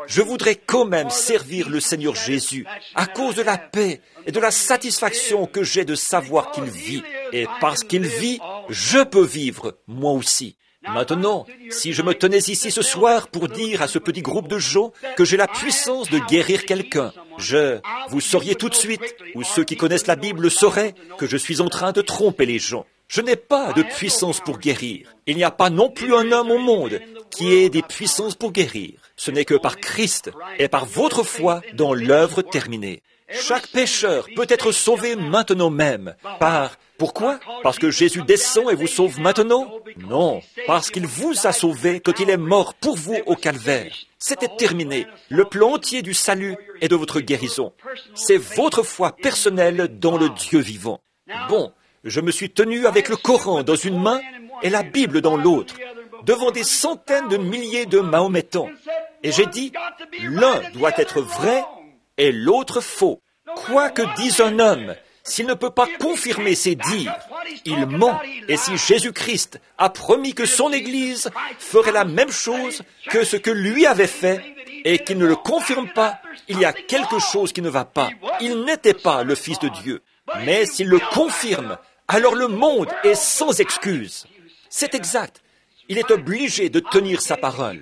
je voudrais quand même servir le Seigneur Jésus à cause de la paix et de la satisfaction que j'ai de savoir qu'il vit. Et parce qu'il vit, je peux vivre, moi aussi. Maintenant, si je me tenais ici ce soir pour dire à ce petit groupe de gens que j'ai la puissance de guérir quelqu'un, vous sauriez tout de suite, ou ceux qui connaissent la Bible le sauraient, que je suis en train de tromper les gens. Je n'ai pas de puissance pour guérir. Il n'y a pas non plus un homme au monde qui ait des puissances pour guérir. Ce n'est que par Christ et par votre foi dans l'œuvre terminée. Chaque pécheur peut être sauvé maintenant même. Pourquoi? Parce que Jésus descend et vous sauve maintenant? Non, parce qu'il vous a sauvé quand il est mort pour vous au calvaire. C'était terminé. Le plan entier du salut et de votre guérison. C'est votre foi personnelle dans le Dieu vivant. Bon, je me suis tenu avec le Coran dans une main et la Bible dans l'autre, devant des centaines de milliers de Mahométans. Et j'ai dit, l'un doit être vrai et l'autre faux. Quoi que dise un homme, s'il ne peut pas confirmer ses dires, il ment. Et si Jésus-Christ a promis que son Église ferait la même chose que ce que lui avait fait, et qu'il ne le confirme pas, il y a quelque chose qui ne va pas. Il n'était pas le Fils de Dieu. Mais s'il le confirme, alors le monde est sans excuse. C'est exact. Il est obligé de tenir sa parole.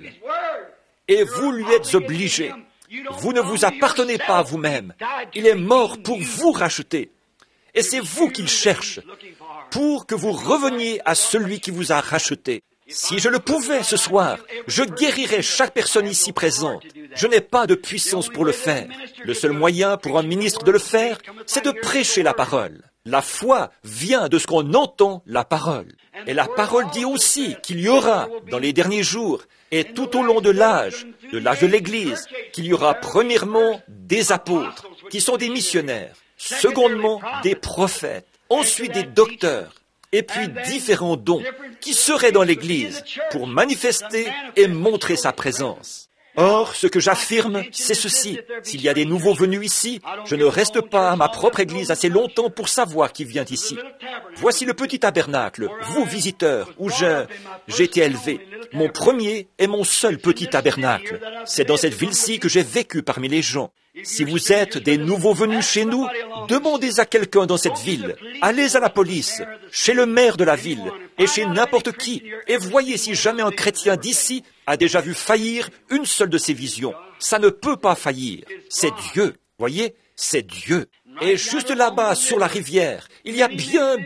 Et vous lui êtes obligés. Vous ne vous appartenez pas à vous-même. Il est mort pour vous racheter. Et c'est vous qu'il cherche, pour que vous reveniez à celui qui vous a racheté. Si je le pouvais ce soir, je guérirais chaque personne ici présente. Je n'ai pas de puissance pour le faire. Le seul moyen pour un ministre de le faire, c'est de prêcher la parole. La foi vient de ce qu'on entend la parole. Et la parole dit aussi qu'il y aura, dans les derniers jours, et tout au long de l'âge de l'Église, qu'il y aura premièrement des apôtres, qui sont des missionnaires, secondement des prophètes, ensuite des docteurs, et puis différents dons qui seraient dans l'Église pour manifester et montrer sa présence. Or, ce que j'affirme, c'est ceci. S'il y a des nouveaux venus ici, je ne reste pas à ma propre Église assez longtemps pour savoir qui vient ici. Voici le petit tabernacle, vous visiteurs, où j'ai été élevé. Mon premier et mon seul petit tabernacle. C'est dans cette ville-ci que j'ai vécu parmi les gens. Si vous êtes des nouveaux venus chez nous, demandez à quelqu'un dans cette ville. Allez à la police, chez le maire de la ville, et chez n'importe qui, et voyez si jamais un chrétien d'ici a déjà vu faillir une seule de ses visions. Ça ne peut pas faillir. C'est Dieu. Voyez, c'est Dieu. Et juste là-bas, sur la rivière, il y a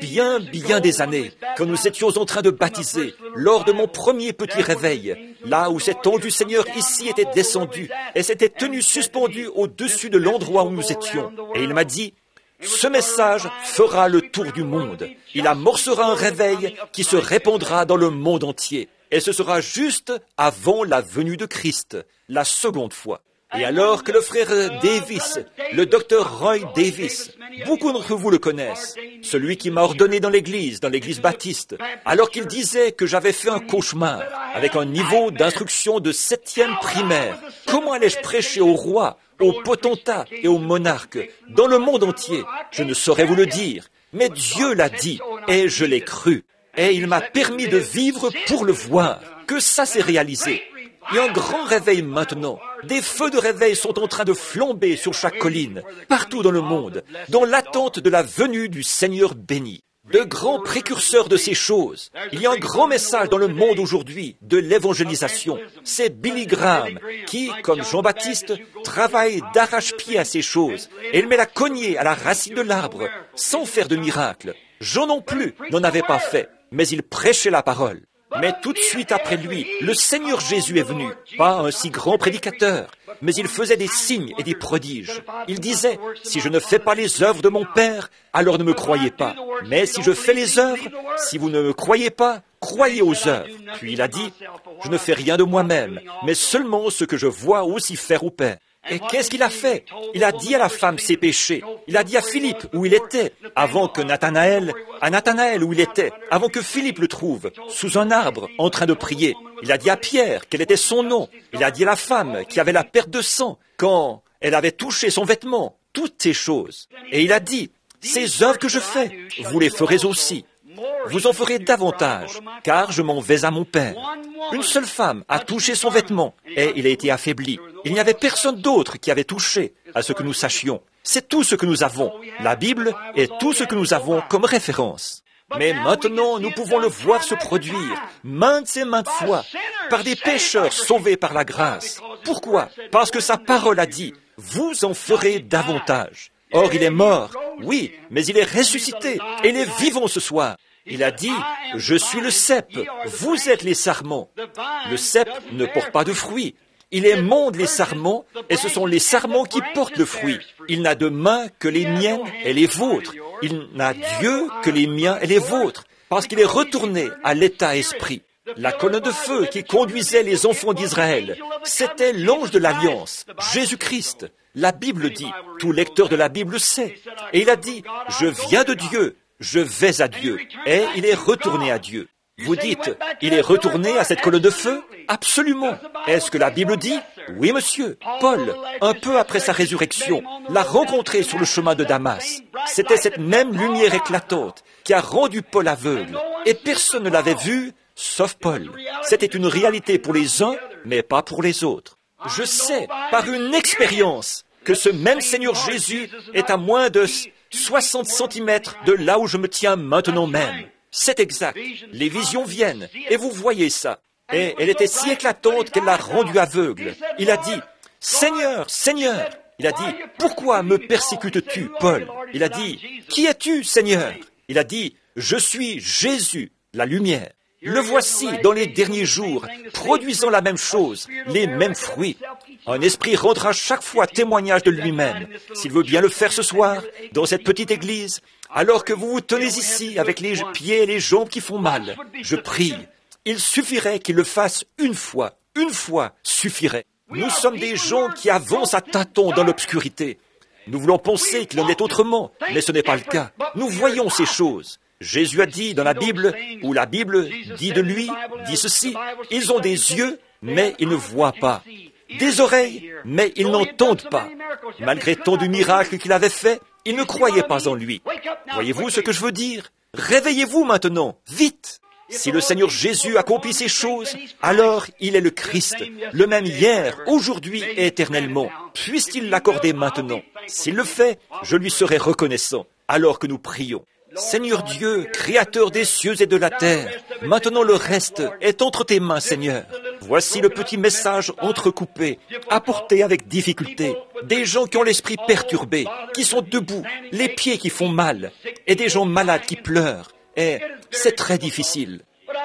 bien des années, quand nous étions en train de baptiser, lors de mon premier petit réveil, là où cet ange du Seigneur ici était descendu et s'était tenu suspendu au-dessus de l'endroit où nous étions. Et il m'a dit, ce message fera le tour du monde. Il amorcera un réveil qui se répandra dans le monde entier. Et ce sera juste avant la venue de Christ, la seconde fois. Et alors que le frère Davis, le docteur Roy Davis, beaucoup d'entre vous le connaissent, celui qui m'a ordonné dans l'église baptiste, alors qu'il disait que j'avais fait un cauchemar avec un niveau d'instruction de 7e primaire, comment allais-je prêcher au roi, aux potentats et aux monarques dans le monde entier? Je ne saurais vous le dire, mais Dieu l'a dit et je l'ai cru. Et il m'a permis de vivre pour le voir, que ça s'est réalisé. Il y a un grand réveil maintenant. Des feux de réveil sont en train de flamber sur chaque colline, partout dans le monde, dans l'attente de la venue du Seigneur béni. De grands précurseurs de ces choses. Il y a un grand message dans le monde aujourd'hui de l'évangélisation. C'est Billy Graham qui, comme Jean-Baptiste, travaille d'arrache-pied à ces choses. Et il met la cognée à la racine de l'arbre, sans faire de miracle. Jean non plus n'en avait pas fait, mais il prêchait la parole. Mais tout de suite après lui, le Seigneur Jésus est venu. Pas un si grand prédicateur, mais il faisait des signes et des prodiges. Il disait, si je ne fais pas les œuvres de mon Père, alors ne me croyez pas. Mais si je fais les œuvres, si vous ne me croyez pas, croyez aux œuvres. Puis il a dit, je ne fais rien de moi-même, mais seulement ce que je vois aussi faire au Père. Et qu'est-ce qu'il a fait? Il a dit à la femme ses péchés. Il a dit à Philippe où il était, avant que Nathanaël où il était, avant que Philippe le trouve, sous un arbre, en train de prier. Il a dit à Pierre quel était son nom. Il a dit à la femme qui avait la perte de sang, quand elle avait touché son vêtement, toutes ces choses. Et il a dit, ces œuvres que je fais, vous les ferez aussi. Vous en ferez davantage, car je m'en vais à mon Père. Une seule femme a touché son vêtement, et il a été affaibli. Il n'y avait personne d'autre qui avait touché à ce que nous sachions. C'est tout ce que nous avons. La Bible est tout ce que nous avons comme référence. Mais maintenant, nous pouvons le voir se produire, maintes et maintes fois, par des pécheurs sauvés par la grâce. Pourquoi? Parce que sa parole a dit, vous en ferez davantage. Or, il est mort, oui, mais il est ressuscité, et il est vivant ce soir. Il a dit, je suis le cep, vous êtes les sarments. Le cep ne porte pas de fruits. Il émonde les sarments, et ce sont les sarments qui portent le fruit. Il n'a de mains que les miennes et les vôtres. Il n'a d'yeux que les miens et les vôtres, parce qu'il est retourné à l'état esprit. La colonne de feu qui conduisait les enfants d'Israël, c'était l'ange de l'Alliance, Jésus-Christ. La Bible dit, tout lecteur de la Bible sait. Et il a dit, je viens de Dieu, je vais à Dieu. Et il est retourné à Dieu. Vous dites, il est retourné à cette colonne de feu? Absolument. Est-ce que la Bible dit? Oui, monsieur. Paul, un peu après sa résurrection, l'a rencontré sur le chemin de Damas. C'était cette même lumière éclatante qui a rendu Paul aveugle. Et personne ne l'avait vu, sauf Paul. C'était une réalité pour les uns, mais pas pour les autres. Je sais, par une expérience, que ce même Seigneur Jésus est à moins de 60 centimètres de là où je me tiens maintenant même. C'est exact. Les visions viennent, et vous voyez ça. Et elle était si éclatante qu'elle l'a rendu aveugle. Il a dit, « Seigneur, Seigneur !» Il a dit, « Pourquoi me persécutes-tu, Paul ?» Il a dit, « Qui es-tu, Seigneur ?» Il a dit, « Je suis Jésus, la lumière. » Le voici dans les derniers jours, produisant la même chose, les mêmes fruits. Un esprit rendra chaque fois témoignage de lui-même. S'il veut bien le faire ce soir, dans cette petite église, alors que vous vous tenez ici avec les pieds et les jambes qui font mal, je prie. Il suffirait qu'il le fasse une fois suffirait. Nous sommes des gens qui avancent à tâtons dans l'obscurité. Nous voulons penser qu'il en est autrement, mais ce n'est pas le cas. Nous voyons ces choses. Jésus a dit dans la Bible, ou la Bible dit de lui, dit ceci, ils ont des yeux, mais ils ne voient pas. Des oreilles, mais ils n'entendent pas. Malgré tant de miracles qu'il avait fait, ils ne croyaient pas en lui. Voyez-vous ce que je veux dire? Réveillez-vous maintenant, vite! Si le Seigneur Jésus accomplit ces choses, alors il est le Christ, le même hier, aujourd'hui et éternellement. Puisse-t-il l'accorder maintenant? S'il le fait, je lui serai reconnaissant, alors que nous prions. Seigneur Dieu, Créateur des cieux et de la terre, maintenant le reste est entre tes mains, Seigneur. Voici le petit message entrecoupé, apporté avec difficulté. Des gens qui ont l'esprit perturbé, qui sont debout, les pieds qui font mal, et des gens malades qui pleurent. Et c'est très difficile.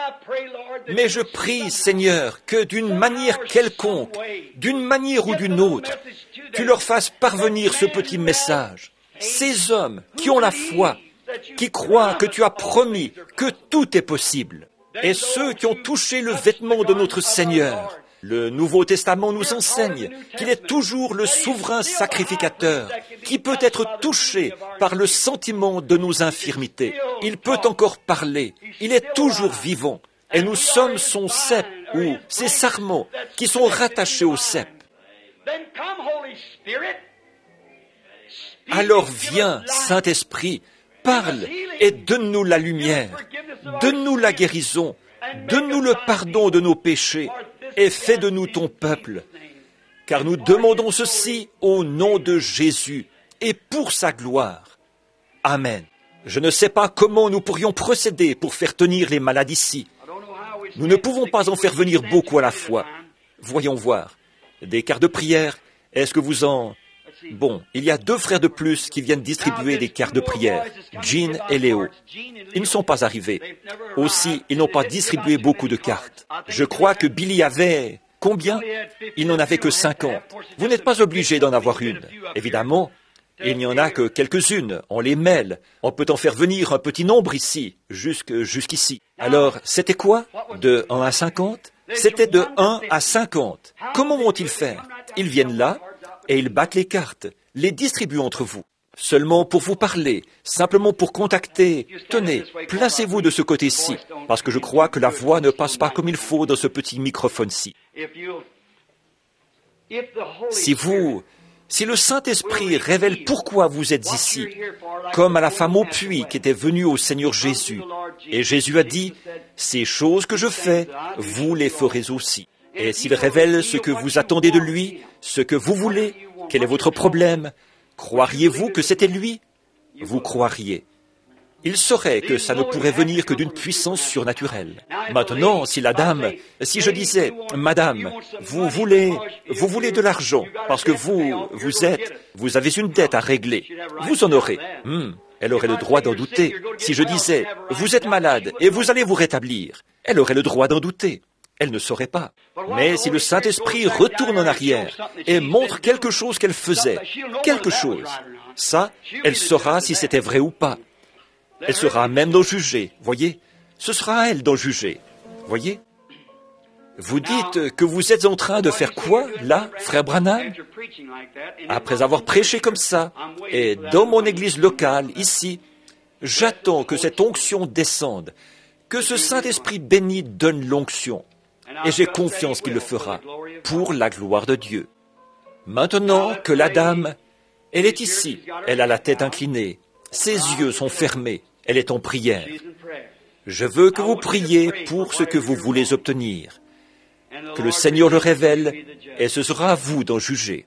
Mais je prie, Seigneur, que d'une manière quelconque, d'une manière ou d'une autre, tu leur fasses parvenir ce petit message. Ces hommes qui ont la foi, qui croient que tu as promis que tout est possible, et ceux qui ont touché le vêtement de notre Seigneur. Le Nouveau Testament nous enseigne qu'il est toujours le souverain sacrificateur qui peut être touché par le sentiment de nos infirmités. Il peut encore parler, il est toujours vivant, et nous sommes son cep, ou ses sarments, qui sont rattachés au cep. Alors viens, Saint-Esprit, parle et donne-nous la lumière, donne-nous la guérison, donne-nous le pardon de nos péchés et fais de nous ton peuple. Car nous demandons ceci au nom de Jésus et pour sa gloire. Amen. Je ne sais pas comment nous pourrions procéder pour faire tenir les malades ici. Nous ne pouvons pas en faire venir beaucoup à la fois. Voyons voir. Des cartes de prière, est-ce que vous en... Bon, il y a 2 frères de plus qui viennent distribuer des cartes de prière, Jean et Léo. Ils ne sont pas arrivés. Aussi, ils n'ont pas distribué beaucoup de cartes. Je crois que Billy avait... Combien? Il n'en avait que 50. Vous n'êtes pas obligé d'en avoir une. Évidemment, il n'y en a que quelques-unes. On les mêle. On peut en faire venir un petit nombre ici, jusqu'ici. Alors, c'était quoi? De 1 à 50? C'était de 1 à 50. Comment vont-ils faire? Ils viennent là, et ils battent les cartes, les distribuent entre vous. Seulement pour vous parler, simplement pour contacter. Tenez, placez-vous de ce côté-ci, parce que je crois que la voix ne passe pas comme il faut dans ce petit microphone-ci. Si le Saint-Esprit révèle pourquoi vous êtes ici, comme à la femme au puits qui était venue au Seigneur Jésus, et Jésus a dit, « Ces choses que je fais, vous les ferez aussi. » Et s'il révèle ce que vous attendez de lui, ce que vous voulez, quel est votre problème, croiriez-vous que c'était lui? Vous croiriez. Il saurait que ça ne pourrait venir que d'une puissance surnaturelle. Maintenant, si la dame, si je disais, Madame, vous voulez de l'argent, parce que vous avez une dette à régler, vous en aurez. Elle aurait le droit d'en douter. Si je disais, vous êtes malade et vous allez vous rétablir, elle aurait le droit d'en douter. Elle ne saurait pas. Mais si le Saint-Esprit retourne en arrière et montre quelque chose qu'elle faisait, quelque chose, ça, elle saura si c'était vrai ou pas. Elle sera à même d'en juger, voyez? Ce sera à elle d'en juger, voyez? Vous dites que vous êtes en train de faire quoi, là, frère Branham? Après avoir prêché comme ça, et dans mon église locale, ici, j'attends que cette onction descende, que ce Saint-Esprit béni donne l'onction. Et j'ai confiance qu'il le fera, pour la gloire de Dieu. Maintenant que la dame, elle est ici, elle a la tête inclinée, ses yeux sont fermés, elle est en prière. Je veux que vous priez pour ce que vous voulez obtenir, que le Seigneur le révèle, et ce sera à vous d'en juger.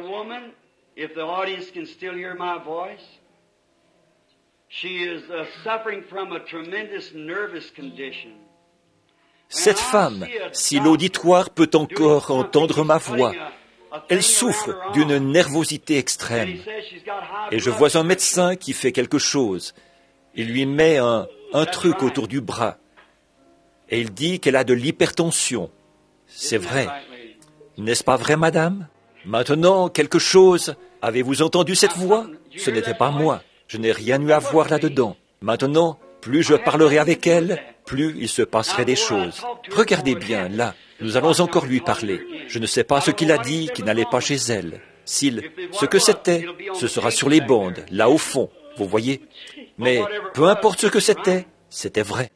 Cette femme, si l'auditoire peut encore entendre ma voix, elle souffre d'une nervosité extrême. Et je vois un médecin qui fait quelque chose. Il lui met un truc autour du bras. Et il dit qu'elle a de l'hypertension. C'est vrai. N'est-ce pas vrai, madame? Maintenant, quelque chose. Avez-vous entendu cette voix? Ce n'était pas moi. Je n'ai rien eu à voir là-dedans. Maintenant, plus je parlerai avec elle, plus il se passerait des choses. Regardez bien, là. Nous allons encore lui parler. Je ne sais pas ce qu'il a dit qui n'allait pas chez elle. Ce que c'était, ce sera sur les bandes, là au fond, vous voyez. Mais peu importe ce que c'était vrai.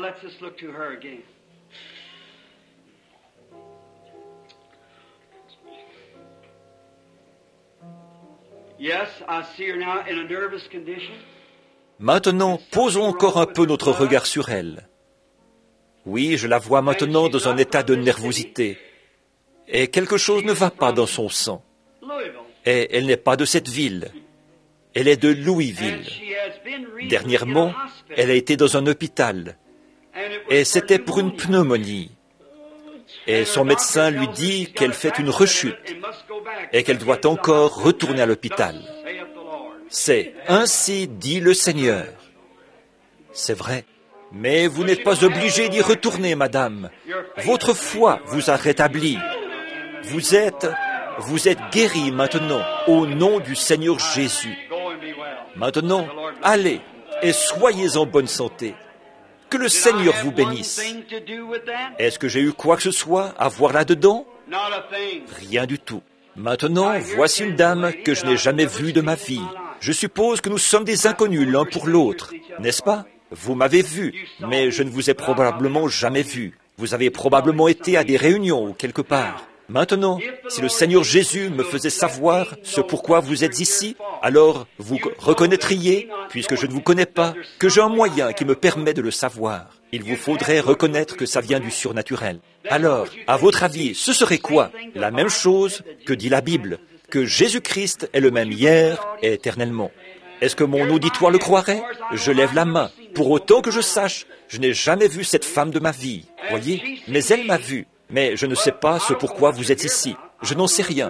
Maintenant, posons encore un peu notre regard sur elle. Oui, je la vois maintenant dans un état de nervosité. Et quelque chose ne va pas dans son sang. Et elle n'est pas de cette ville. Elle est de Louisville. Dernièrement, elle a été dans un hôpital. Et c'était pour une pneumonie. Et son médecin lui dit qu'elle fait une rechute et qu'elle doit encore retourner à l'hôpital. C'est ainsi dit le Seigneur. C'est vrai. Mais vous n'êtes pas obligé d'y retourner, madame. Votre foi vous a rétabli. Vous êtes guérie maintenant, au nom du Seigneur Jésus. Maintenant, allez et soyez en bonne santé. Que le Seigneur vous bénisse. Est-ce que j'ai eu quoi que ce soit à voir là-dedans? Rien du tout. Maintenant, voici une dame que je n'ai jamais vue de ma vie. Je suppose que nous sommes des inconnus l'un pour l'autre, n'est-ce pas? Vous m'avez vu, mais je ne vous ai probablement jamais vu. Vous avez probablement été à des réunions ou quelque part. Maintenant, si le Seigneur Jésus me faisait savoir ce pourquoi vous êtes ici, alors vous reconnaîtriez, puisque je ne vous connais pas, que j'ai un moyen qui me permet de le savoir. Il vous faudrait reconnaître que ça vient du surnaturel. Alors, à votre avis, ce serait quoi? La même chose que dit la Bible, que Jésus-Christ est le même hier et éternellement. Est-ce que mon auditoire le croirait? Je lève la main. Pour autant que je sache, je n'ai jamais vu cette femme de ma vie, voyez? Mais elle m'a vu. Mais je ne sais pas ce pourquoi vous êtes ici. Je n'en sais rien.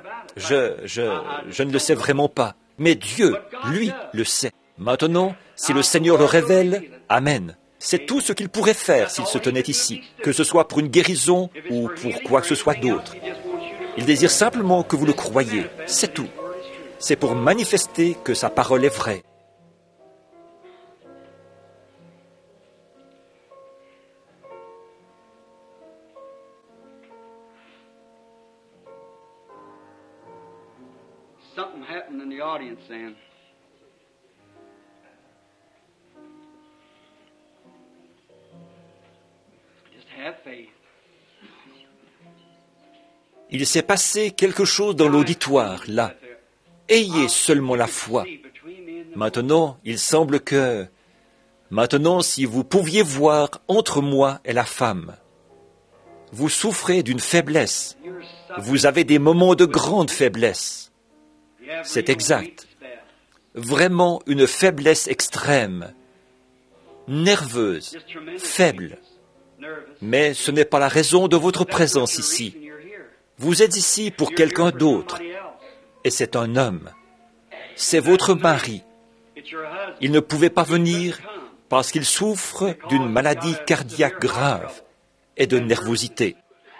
Je ne le sais vraiment pas. Mais Dieu, lui, le sait. Maintenant, si le Seigneur le révèle, Amen. C'est tout ce qu'il pourrait faire s'il se tenait ici, que ce soit pour une guérison ou pour quoi que ce soit d'autre. Il désire simplement que vous le croyiez. C'est tout. C'est pour manifester que sa parole est vraie. Something happened in the audience then. Just have faith. Il s'est passé quelque chose dans l'auditoire, là. Ayez seulement la foi. Maintenant, il semble que... Maintenant, si vous pouviez voir entre moi et la femme. Vous souffrez d'une faiblesse. Vous avez des moments de grande faiblesse. C'est exact. Vraiment une faiblesse extrême, nerveuse, faible. Mais ce n'est pas la raison de votre présence ici. Vous êtes ici pour quelqu'un d'autre. Et c'est un homme. C'est votre mari. Il ne pouvait pas venir parce qu'il souffre d'une maladie cardiaque grave et de nervosité.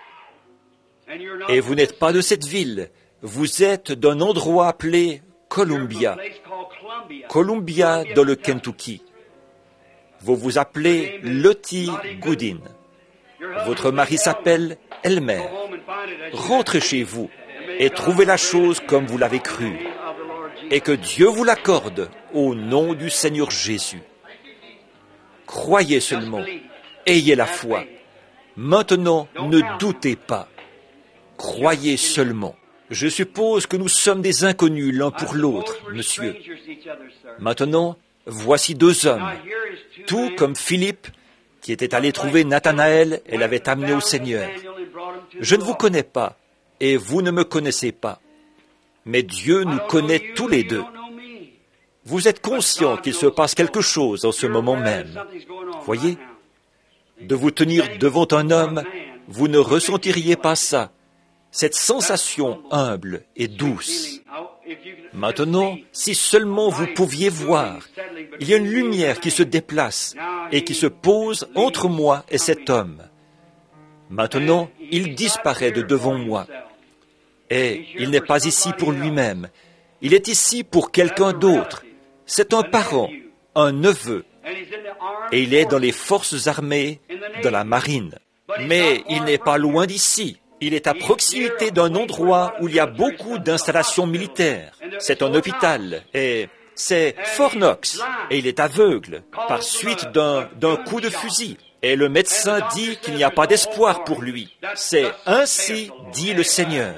Et vous n'êtes pas de cette ville. Vous êtes d'un endroit appelé Columbia. Columbia dans le Kentucky. Vous vous appelez Lottie Goodin. Votre mari s'appelle Elmer. Rentrez chez vous et trouvez la chose comme vous l'avez cru. Et que Dieu vous l'accorde au nom du Seigneur Jésus. Croyez seulement. Ayez la foi. Maintenant, ne doutez pas. Croyez seulement. Je suppose que nous sommes des inconnus l'un pour l'autre, monsieur. Maintenant, voici deux hommes, tout comme Philippe, qui était allé trouver Nathanaël et l'avait amené au Seigneur. Je ne vous connais pas, et vous ne me connaissez pas. Mais Dieu nous connaît tous les deux. Vous êtes conscient qu'il se passe quelque chose en ce moment même. Voyez, de vous tenir devant un homme, vous ne ressentiriez pas ça. Cette sensation humble et douce. Maintenant, si seulement vous pouviez voir, il y a une lumière qui se déplace et qui se pose entre moi et cet homme. Maintenant, il disparaît de devant moi. Et il n'est pas ici pour lui-même. Il est ici pour quelqu'un d'autre. C'est un parent, un neveu. Et il est dans les forces armées, dans la marine. Mais il n'est pas loin d'ici. Il est à proximité d'un endroit où il y a beaucoup d'installations militaires. C'est un hôpital et c'est Fort Knox. Et il est aveugle par suite d'un coup de fusil. Et le médecin dit qu'il n'y a pas d'espoir pour lui. C'est ainsi dit le Seigneur.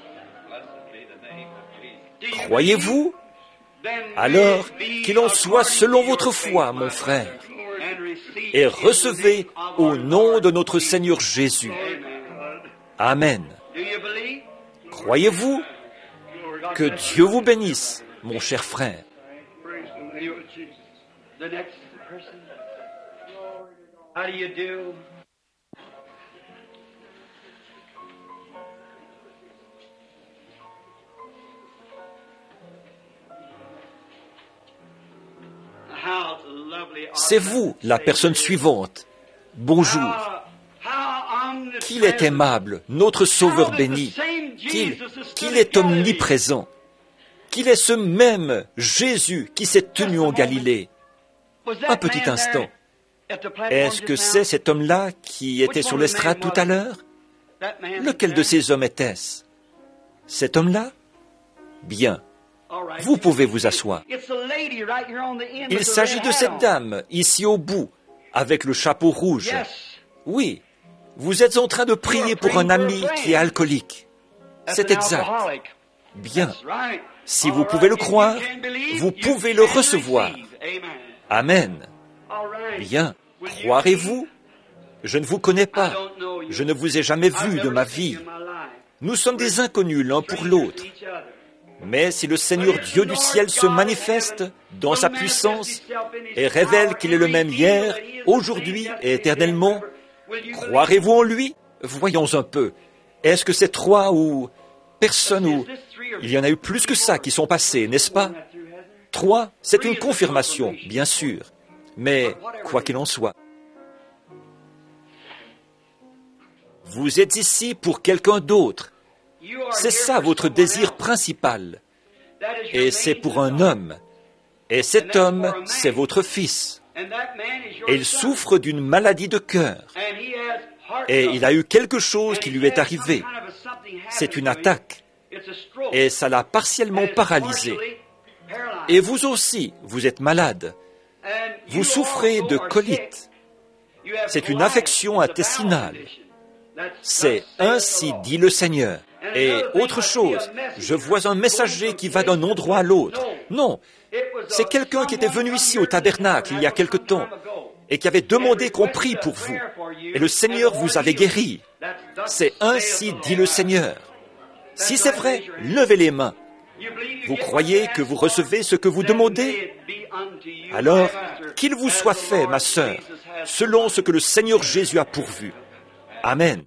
Croyez-vous? Alors qu'il en soit selon votre foi, mon frère. Et recevez au nom de notre Seigneur Jésus. Amen. Croyez-vous? Que Dieu vous bénisse, mon cher frère. C'est vous, la personne suivante. Bonjour. Qu'il est aimable, notre Sauveur béni, qu'il est omniprésent, qu'il est ce même Jésus qui s'est tenu en Galilée. Un petit instant. Est-ce que c'est cet homme-là qui était sur l'estrade tout à l'heure? Lequel de ces hommes était-ce? Cet homme-là? Bien. Vous pouvez vous asseoir. Il s'agit de cette dame, ici au bout, avec le chapeau rouge. Oui. Vous êtes en train de prier pour un ami qui est alcoolique. C'est exact. Bien. Si vous pouvez le croire, vous pouvez le recevoir. Amen. Bien. Croirez-vous? Je ne vous connais pas. Je ne vous ai jamais vu de ma vie. Nous sommes des inconnus l'un pour l'autre. Mais si le Seigneur Dieu du ciel se manifeste dans sa puissance et révèle qu'il est le même hier, aujourd'hui et éternellement, croirez-vous en lui? Voyons un peu. Est-ce que c'est 3 ou personnes ou... Il y en a eu plus que ça qui sont passés, n'est-ce pas? 3, c'est une confirmation, bien sûr. Mais, quoi qu'il en soit, vous êtes ici pour quelqu'un d'autre. C'est ça votre désir principal. Et c'est pour un homme. Et cet homme, c'est votre fils. Et il souffre d'une maladie de cœur. Et il a eu quelque chose qui lui est arrivé. C'est une attaque. Et ça l'a partiellement paralysé. Et vous aussi, vous êtes malade. Vous souffrez de colite. C'est une affection intestinale. C'est ainsi dit le Seigneur. Et autre chose, je vois un messager qui va d'un endroit à l'autre. Non, c'est quelqu'un qui était venu ici au tabernacle il y a quelque temps. et qui avait demandé qu'on prie pour vous. Et le Seigneur vous avait guéri. C'est ainsi dit le Seigneur. Si c'est vrai, levez les mains. Vous croyez que vous recevez ce que vous demandez? Alors, qu'il vous soit fait, ma sœur, selon ce que le Seigneur Jésus a pourvu. Amen.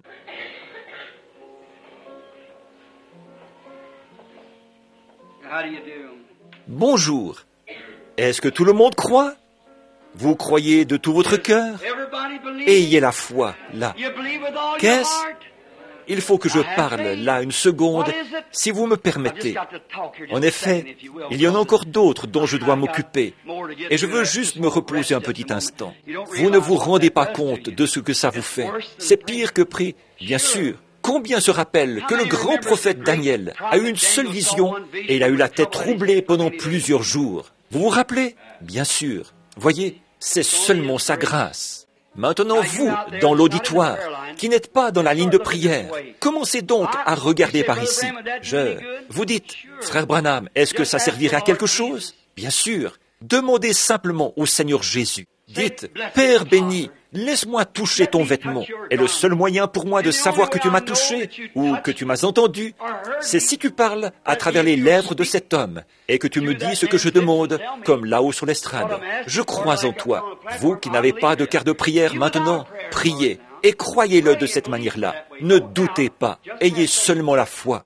Bonjour. Est-ce que tout le monde croit? Vous croyez de tout votre cœur? Ayez la foi, là. Qu'est-ce? Il faut que je parle, là, une seconde, si vous me permettez. En effet, il y en a encore d'autres dont je dois m'occuper, et je veux juste me reposer un petit instant. Vous ne vous rendez pas compte de ce que ça vous fait. C'est pire que pris, bien sûr. Combien se rappellent que le grand prophète Daniel a eu une seule vision, et il a eu la tête troublée pendant plusieurs jours? Vous vous rappelez? Bien sûr. Voyez, c'est seulement sa grâce. Maintenant, vous, dans l'auditoire, qui n'êtes pas dans la ligne de prière, commencez donc à regarder par ici. Vous dites, frère Branham, est-ce que ça servirait à quelque chose? Bien sûr. Demandez simplement au Seigneur Jésus. Dites, Père béni, laisse-moi toucher ton vêtement. Et le seul moyen pour moi de savoir que tu m'as touché ou que tu m'as entendu, c'est si tu parles à travers les lèvres de cet homme et que tu me dis ce que je demande, comme là-haut sur l'estrade. Je crois en toi. Vous qui n'avez pas de carte de prière maintenant, priez et croyez-le de cette manière-là. Ne doutez pas. Ayez seulement la foi.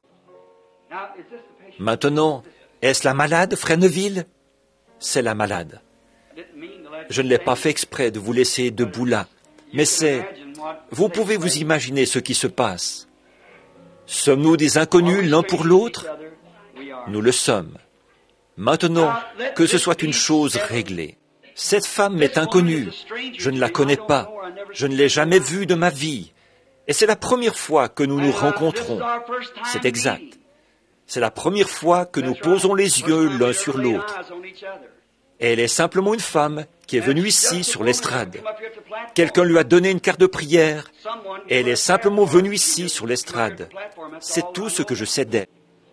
Maintenant, est-ce la malade, frère Neville? C'est la malade. Je ne l'ai pas fait exprès de vous laisser debout là, mais vous pouvez vous imaginer ce qui se passe. Sommes-nous des inconnus l'un pour l'autre? Nous le sommes. Maintenant, que ce soit une chose réglée. Cette femme m'est inconnue. Je ne la connais pas. Je ne l'ai jamais vue de ma vie. Et c'est la première fois que nous nous rencontrons. C'est exact. C'est la première fois que nous posons les yeux l'un sur l'autre. Elle est simplement une femme qui est venue ici sur l'estrade. Quelqu'un lui a donné une carte de prière. Elle est simplement venue ici sur l'estrade. C'est tout ce que je sais d'elle.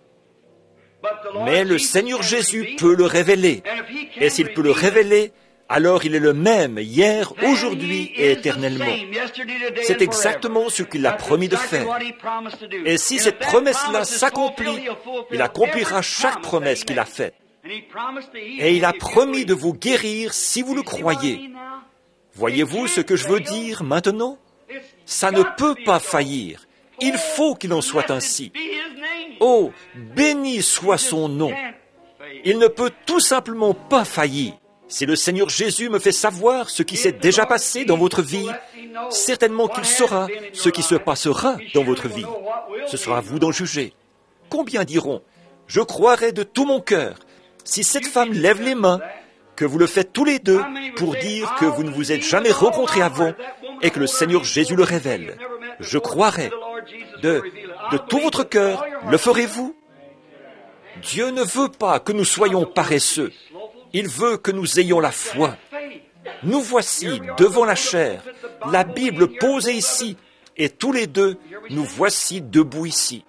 Mais le Seigneur Jésus peut le révéler. Et s'il peut le révéler, alors il est le même hier, aujourd'hui et éternellement. C'est exactement ce qu'il a promis de faire. Et si cette promesse-là s'accomplit, il accomplira chaque promesse qu'il a faite. Et il a promis de vous guérir si vous le croyez. Voyez-vous ce que je veux dire maintenant? Ça ne peut pas faillir. Il faut qu'il en soit ainsi. Oh, béni soit son nom. Il ne peut tout simplement pas faillir. Si le Seigneur Jésus me fait savoir ce qui s'est déjà passé dans votre vie, certainement qu'il saura ce qui se passera dans votre vie. Ce sera à vous d'en juger. Combien diront, je croirai de tout mon cœur, si cette femme lève les mains, que vous le faites tous les deux pour dire que vous ne vous êtes jamais rencontrés avant et que le Seigneur Jésus le révèle. Je croirai. De tout votre cœur, le ferez-vous? Dieu ne veut pas que nous soyons paresseux. Il veut que nous ayons la foi. Nous voici devant la chair, la Bible posée ici, et tous les deux, nous voici debout ici.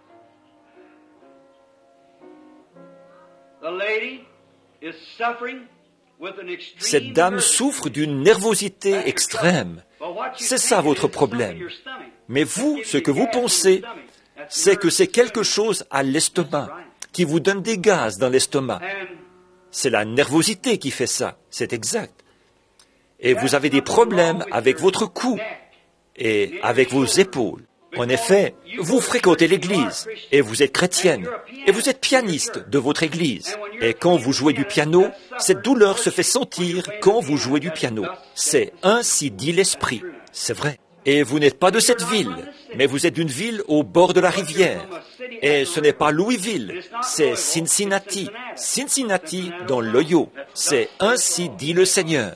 Cette dame souffre d'une nervosité extrême. C'est ça votre problème. Mais vous, ce que vous pensez, c'est que c'est quelque chose à l'estomac, qui vous donne des gaz dans l'estomac. C'est la nervosité qui fait ça, c'est exact. Et vous avez des problèmes avec votre cou et avec vos épaules. En effet, vous fréquentez l'église, et vous êtes chrétienne, et vous êtes pianiste de votre église. Et quand vous jouez du piano, cette douleur se fait sentir quand vous jouez du piano. C'est ainsi dit l'Esprit, c'est vrai. Et vous n'êtes pas de cette ville, mais vous êtes d'une ville au bord de la rivière. Et ce n'est pas Louisville, c'est Cincinnati. Cincinnati dans l'Ohio. C'est ainsi dit le Seigneur.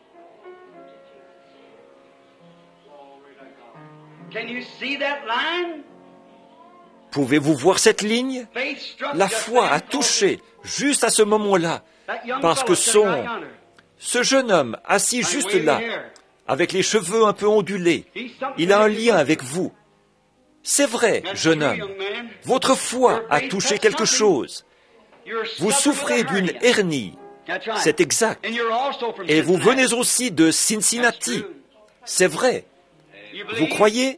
Pouvez-vous voir cette ligne? La foi a touché juste à ce moment-là, parce que ce jeune homme assis juste là, avec les cheveux un peu ondulés, il a un lien avec vous. C'est vrai, jeune homme, votre foi a touché quelque chose. Vous souffrez d'une hernie, C'est exact. Et vous venez aussi de Cincinnati. C'est vrai. Vous croyez?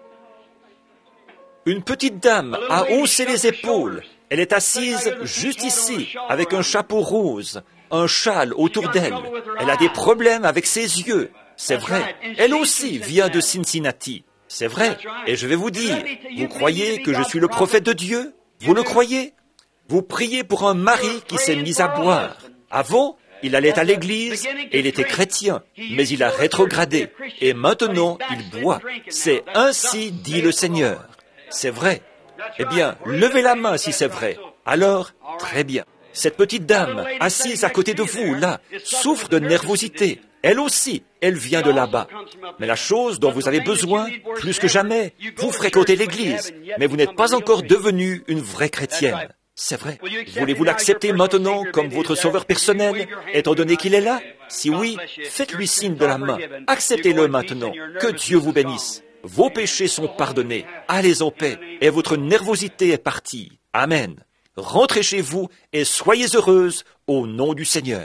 Une petite dame a haussé les épaules. Elle est assise juste ici, avec un chapeau rose, un châle autour d'elle. Elle a des problèmes avec ses yeux. C'est vrai. Elle aussi vient de Cincinnati. C'est vrai. Et je vais vous dire, vous croyez que je suis le prophète de Dieu? Vous le croyez? Vous priez pour un mari qui s'est mis à boire. Avant, il allait à l'église et il était chrétien, mais il a rétrogradé. Et maintenant, il boit. C'est ainsi dit le Seigneur. C'est vrai. Eh bien, levez la main si c'est vrai. Alors, très bien. Cette petite dame, assise à côté de vous, là, souffre de nervosité. Elle aussi, elle vient de là-bas. Mais la chose dont vous avez besoin, plus que jamais, vous fréquentez l'église, mais vous n'êtes pas encore devenue une vraie chrétienne. C'est vrai. Voulez-vous l'accepter maintenant comme votre sauveur personnel, étant donné qu'il est là? Si oui, faites-lui signe de la main. Acceptez-le maintenant. Que Dieu vous bénisse. Vos péchés sont pardonnés. Allez en paix. Et votre nervosité est partie. Amen. Rentrez chez vous et soyez heureuse au nom du Seigneur.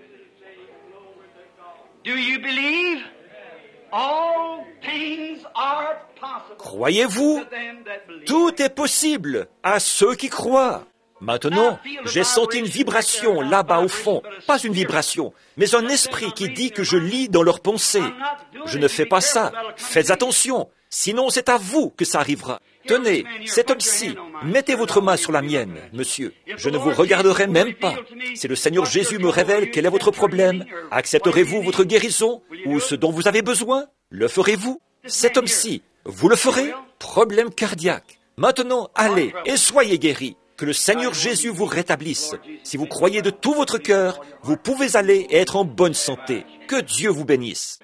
Croyez-vous? Tout est possible à ceux qui croient. Maintenant, j'ai senti une vibration là-bas au fond. Pas une vibration, mais un esprit qui dit que je lis dans leurs pensées. Je ne fais pas ça. Faites attention. Sinon, c'est à vous que ça arrivera. Tenez, cet homme-ci, mettez votre main sur la mienne, monsieur. Je ne vous regarderai même pas. Si le Seigneur Jésus me révèle quel est votre problème, accepterez-vous votre guérison ou ce dont vous avez besoin? Le ferez-vous? Cet homme-ci, vous le ferez? Problème cardiaque. Maintenant, allez et soyez guéris. Que le Seigneur Jésus vous rétablisse. Si vous croyez de tout votre cœur, vous pouvez aller et être en bonne santé. Que Dieu vous bénisse.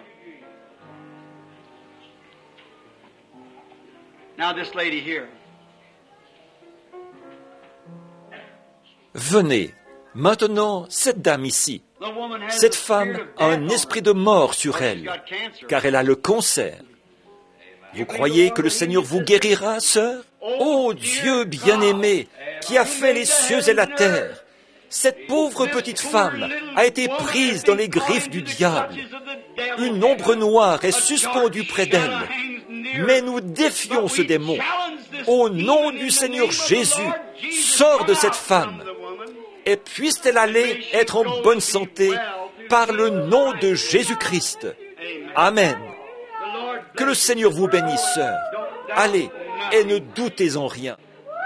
Venez. Maintenant, cette dame ici. Cette femme a un esprit de mort sur elle, car elle a le cancer. Vous croyez que le Seigneur vous guérira, sœur? Ô Dieu bien-aimé, qui a fait les cieux et la terre, cette pauvre petite femme a été prise dans les griffes du diable. Une ombre noire est suspendue près d'elle. Mais nous défions ce démon. Au nom du Seigneur Jésus, sors de cette femme. Et puisse-t-elle aller être en bonne santé par le nom de Jésus-Christ. Amen. Que le Seigneur vous bénisse, sœur. Allez, et ne doutez en rien.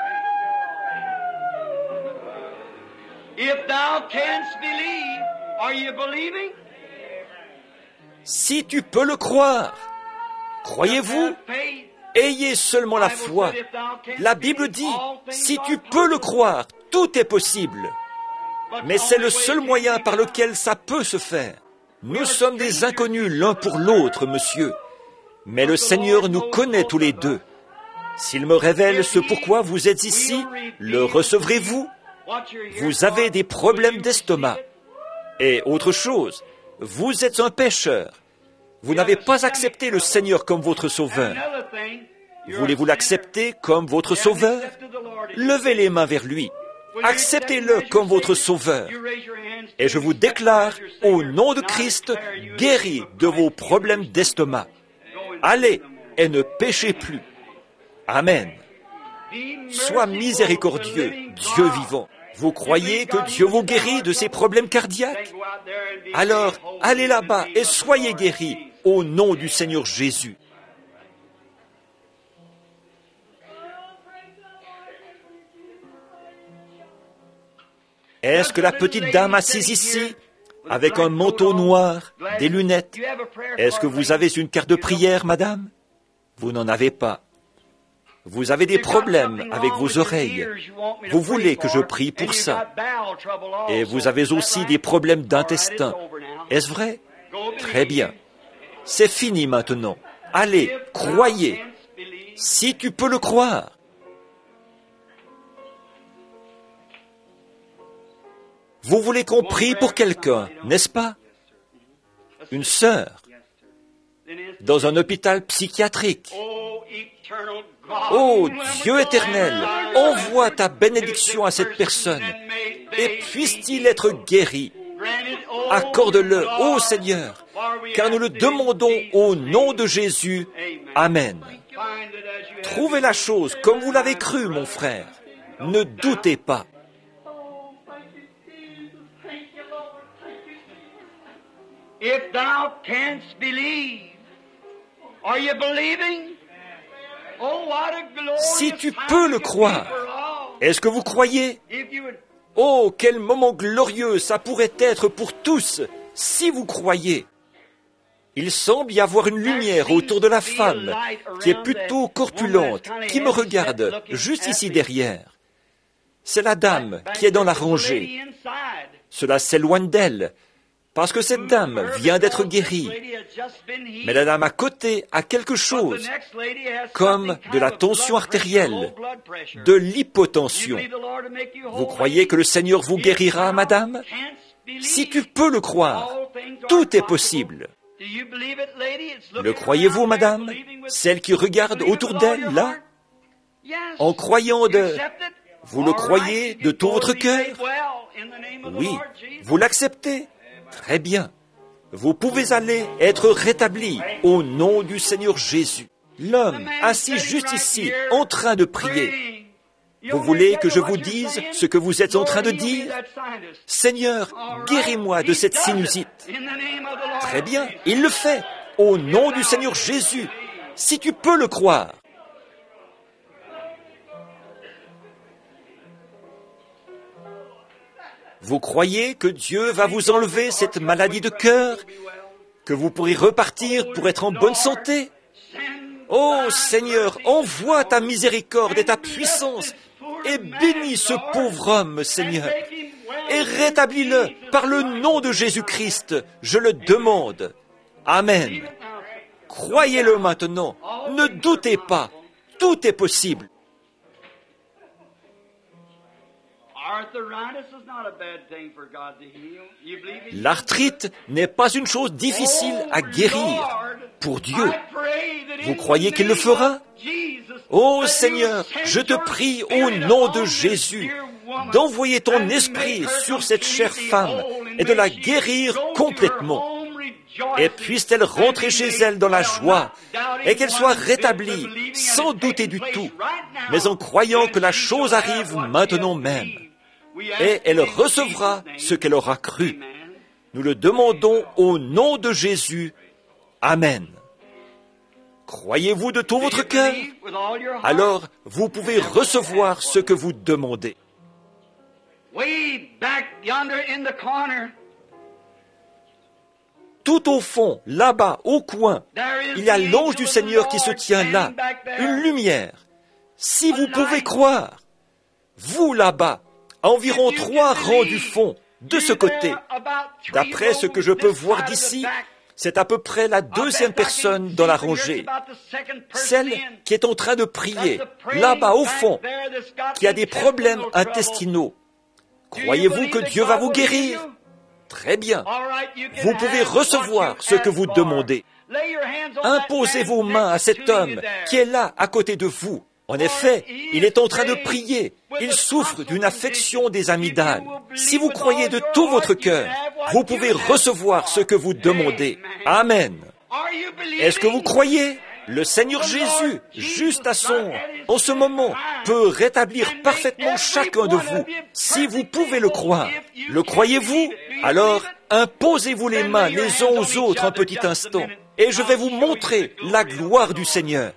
Si tu peux le croire, croyez-vous? Ayez seulement la foi. La Bible dit, si tu peux le croire, tout est possible. Mais c'est le seul moyen par lequel ça peut se faire. Nous sommes des inconnus l'un pour l'autre, monsieur. Mais le Seigneur nous connaît tous les deux. S'il me révèle ce pourquoi vous êtes ici, le recevrez-vous? Vous avez des problèmes d'estomac. Et autre chose, vous êtes un pécheur. Vous n'avez pas accepté le Seigneur comme votre sauveur. Voulez-vous l'accepter comme votre sauveur? Levez les mains vers lui. Acceptez-le comme votre sauveur. Et je vous déclare, au nom de Christ, guéri de vos problèmes d'estomac. Allez et ne péchez plus. Amen. Sois miséricordieux, Dieu vivant. Vous croyez que Dieu vous guérit de ces problèmes cardiaques? Alors, allez là-bas et soyez guéris au nom du Seigneur Jésus. Est-ce que la petite dame assise ici, avec un manteau noir, des lunettes, est-ce que vous avez une carte de prière, madame? Vous n'en avez pas. Vous avez des problèmes avec vos oreilles. Vous voulez que je prie pour ça. Et vous avez aussi des problèmes d'intestin. Est-ce vrai? Très bien. C'est fini maintenant. Allez, croyez. Si tu peux le croire. Vous voulez qu'on prie pour quelqu'un, n'est-ce pas? Une sœur, dans un hôpital psychiatrique. Oh, Dieu éternel, envoie ta bénédiction à cette personne et puisse-t-il être guéri. Accorde-le, ô Seigneur, car nous le demandons au nom de Jésus. Amen. Trouvez la chose comme vous l'avez cru, mon frère. Ne doutez pas. If thou canst believe, are you believing? Oh, what a glorious Si tu peux le croire, est-ce que vous croyez? Oh, quel moment glorieux ça pourrait être pour tous, si vous croyez. Il semble y avoir une lumière autour de la femme, qui est plutôt corpulente, qui me regarde juste ici derrière. C'est la dame qui est dans la rangée. Cela s'éloigne d'elle, parce que cette dame vient d'être guérie. Mais la dame à côté a quelque chose, comme de la tension artérielle, de l'hypotension. Vous croyez que le Seigneur vous guérira, madame? Si tu peux le croire, tout est possible. Le croyez-vous, madame? Celle qui regarde autour d'elle, là? En croyant de... Vous le croyez de tout votre cœur? Oui, vous l'acceptez? Très bien. Vous pouvez aller être rétabli au nom du Seigneur Jésus. L'homme assis juste ici, en train de prier. Vous voulez que je vous dise ce que vous êtes en train de dire? Seigneur, guéris-moi de cette sinusite. Très bien, il le fait, au nom du Seigneur Jésus, si tu peux le croire. Vous croyez que Dieu va vous enlever cette maladie de cœur, que vous pourrez repartir pour être en bonne santé? Oh Seigneur, envoie ta miséricorde et ta puissance et bénis ce pauvre homme, Seigneur, et rétablis-le par le nom de Jésus-Christ, je le demande. Amen. Croyez-le maintenant, ne doutez pas, tout est possible. L'arthrite n'est pas une chose difficile à guérir pour Dieu. Vous croyez qu'il le fera? Oh Seigneur, je te prie au nom de Jésus d'envoyer ton esprit sur cette chère femme et de la guérir complètement. Et puisse-t-elle rentrer chez elle dans la joie et qu'elle soit rétablie sans douter du tout, mais en croyant que la chose arrive maintenant même. Et elle recevra ce qu'elle aura cru. Nous le demandons au nom de Jésus. Amen. Croyez-vous de tout votre cœur? Alors, vous pouvez recevoir ce que vous demandez. Tout au fond, là-bas, au coin, il y a l'ange du Seigneur qui se tient là, une lumière. Si vous pouvez croire, vous là-bas, à environ 3 rangs du fond, de ce côté. D'après ce que je peux voir d'ici, c'est à peu près la 2e personne dans la rangée. Celle qui est en train de prier, là-bas au fond, qui a des problèmes intestinaux. Croyez-vous que Dieu va vous guérir? Très bien. Vous pouvez recevoir ce que vous demandez. Imposez vos mains à cet homme qui est là à côté de vous. En effet, il est en train de prier. Il souffre d'une affection des amygdales. Si vous croyez de tout votre cœur, vous pouvez recevoir ce que vous demandez. Amen. Est-ce que vous croyez? Le Seigneur Jésus, juste en ce moment, peut rétablir parfaitement chacun de vous. Si vous pouvez le croire, le croyez-vous? Alors, imposez-vous les mains les uns aux autres un petit instant, et je vais vous montrer la gloire du Seigneur.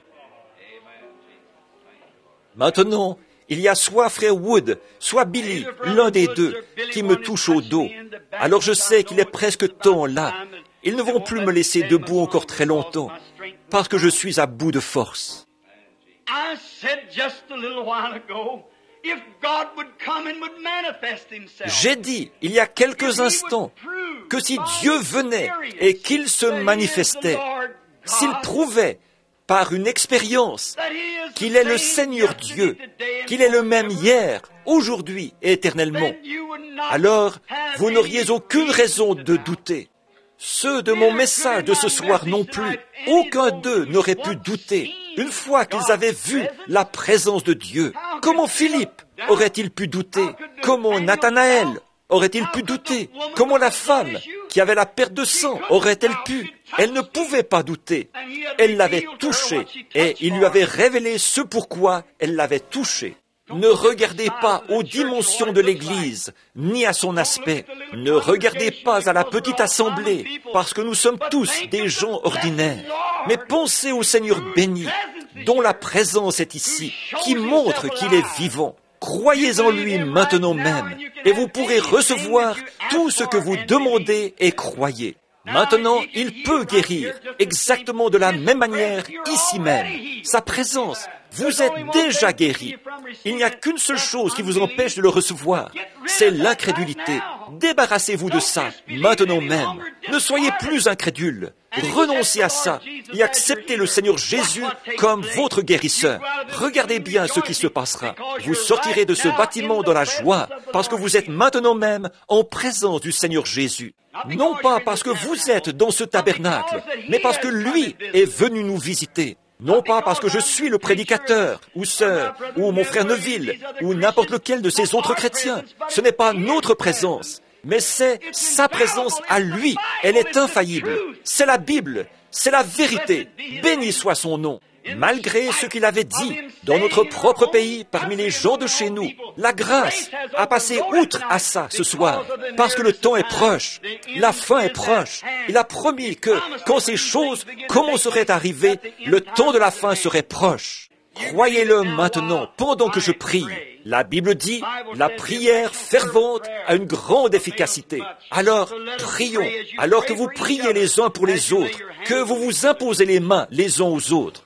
Maintenant, il y a soit frère Wood, soit Billy, l'un des deux, qui me touche au dos. Alors je sais qu'il est presque temps là. Ils ne vont plus me laisser debout encore très longtemps, parce que je suis à bout de force. J'ai dit, il y a quelques instants, que si Dieu venait et qu'il se manifestait, s'il prouvait par une expérience qu'il est le Seigneur Dieu, qu'il est le même hier, aujourd'hui et éternellement, alors vous n'auriez aucune raison de douter. Ceux de mon message de ce soir non plus, aucun d'eux n'aurait pu douter, une fois qu'ils avaient vu la présence de Dieu. Comment Philippe aurait-il pu douter? Comment Nathanaël aurait-il pu douter? Comment la femme qui avait la perte de sang aurait-elle pu? Elle ne pouvait pas douter. Elle l'avait touché et il lui avait révélé ce pourquoi elle l'avait touché. Ne regardez pas aux dimensions de l'Église, ni à son aspect. Ne regardez pas à la petite assemblée, parce que nous sommes tous des gens ordinaires. Mais pensez au Seigneur béni, dont la présence est ici, qui montre qu'il est vivant. Croyez en lui maintenant même, et vous pourrez recevoir tout ce que vous demandez et croyez. Maintenant, il peut guérir, exactement de la même manière, ici même. Sa présence, vous êtes déjà guéri. Il n'y a qu'une seule chose qui vous empêche de le recevoir, c'est l'incrédulité. Débarrassez-vous de ça, maintenant même. Ne soyez plus incrédule. Renoncez à ça et acceptez le Seigneur Jésus comme votre guérisseur. Regardez bien ce qui se passera. Vous sortirez de ce bâtiment dans la joie parce que vous êtes maintenant même en présence du Seigneur Jésus. Non pas parce que vous êtes dans ce tabernacle, mais parce que lui est venu nous visiter. Non pas parce que je suis le prédicateur, ou sœur, ou mon frère Neville, ou n'importe lequel de ces autres chrétiens. Ce n'est pas notre présence, mais c'est sa présence à lui. Elle est infaillible. C'est la Bible, c'est la vérité. Béni soit son nom. Malgré ce qu'il avait dit dans notre propre pays, parmi les gens de chez nous, la grâce a passé outre à ça ce soir, parce que le temps est proche, la fin est proche. Il a promis que, quand ces choses commenceraient à arriver, le temps de la fin serait proche. Croyez-le maintenant, pendant que je prie. La Bible dit, la prière fervente a une grande efficacité. Alors, prions, alors que vous priez les uns pour les autres, que vous vous imposez les mains les uns aux autres.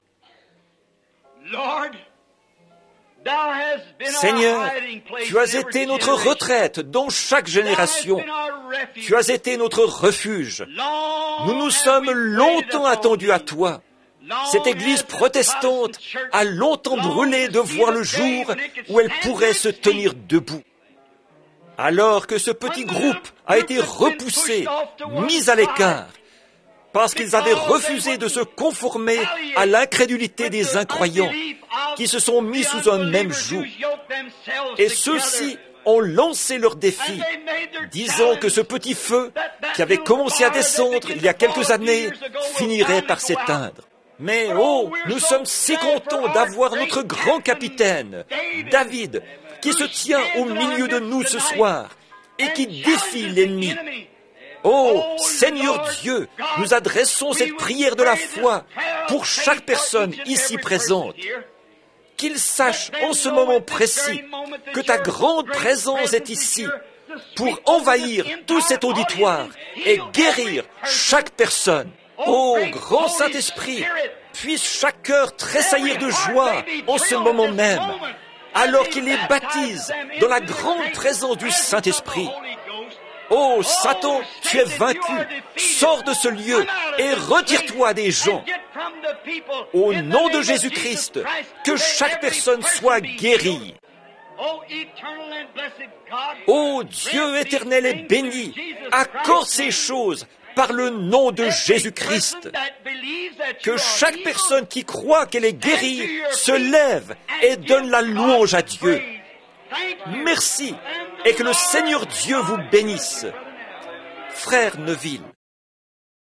Seigneur, tu as été notre retraite dans chaque génération. Tu as été notre refuge. Nous nous sommes longtemps attendus à toi. Cette église protestante a longtemps brûlé de voir le jour où elle pourrait se tenir debout. Alors que ce petit groupe a été repoussé, mis à l'écart, parce qu'ils avaient refusé de se conformer à l'incrédulité des incroyants qui se sont mis sous un même joug. Et ceux-ci ont lancé leur défi, disant que ce petit feu qui avait commencé à descendre il y a quelques années finirait par s'éteindre. Mais oh, nous sommes si contents d'avoir notre grand capitaine, David, qui se tient au milieu de nous ce soir et qui défie l'ennemi. Oh, Seigneur Dieu, nous adressons cette prière de la foi pour chaque personne ici présente. Qu'il sache en ce moment précis que ta grande présence est ici pour envahir tout cet auditoire et guérir chaque personne. Ô grand Saint-Esprit, puisse chaque cœur tressaillir de joie en ce moment même, alors qu'il les baptise dans la grande présence du Saint-Esprit. Oh, Satan, tu es vaincu. Sors de ce lieu et retire-toi des gens. Au nom de Jésus-Christ, que chaque personne soit guérie. Ô Dieu éternel et béni, accorde ces choses par le nom de Jésus-Christ. Que chaque personne qui croit qu'elle est guérie se lève et donne la louange à Dieu. Merci et que le Seigneur Dieu vous bénisse. Frère Neville.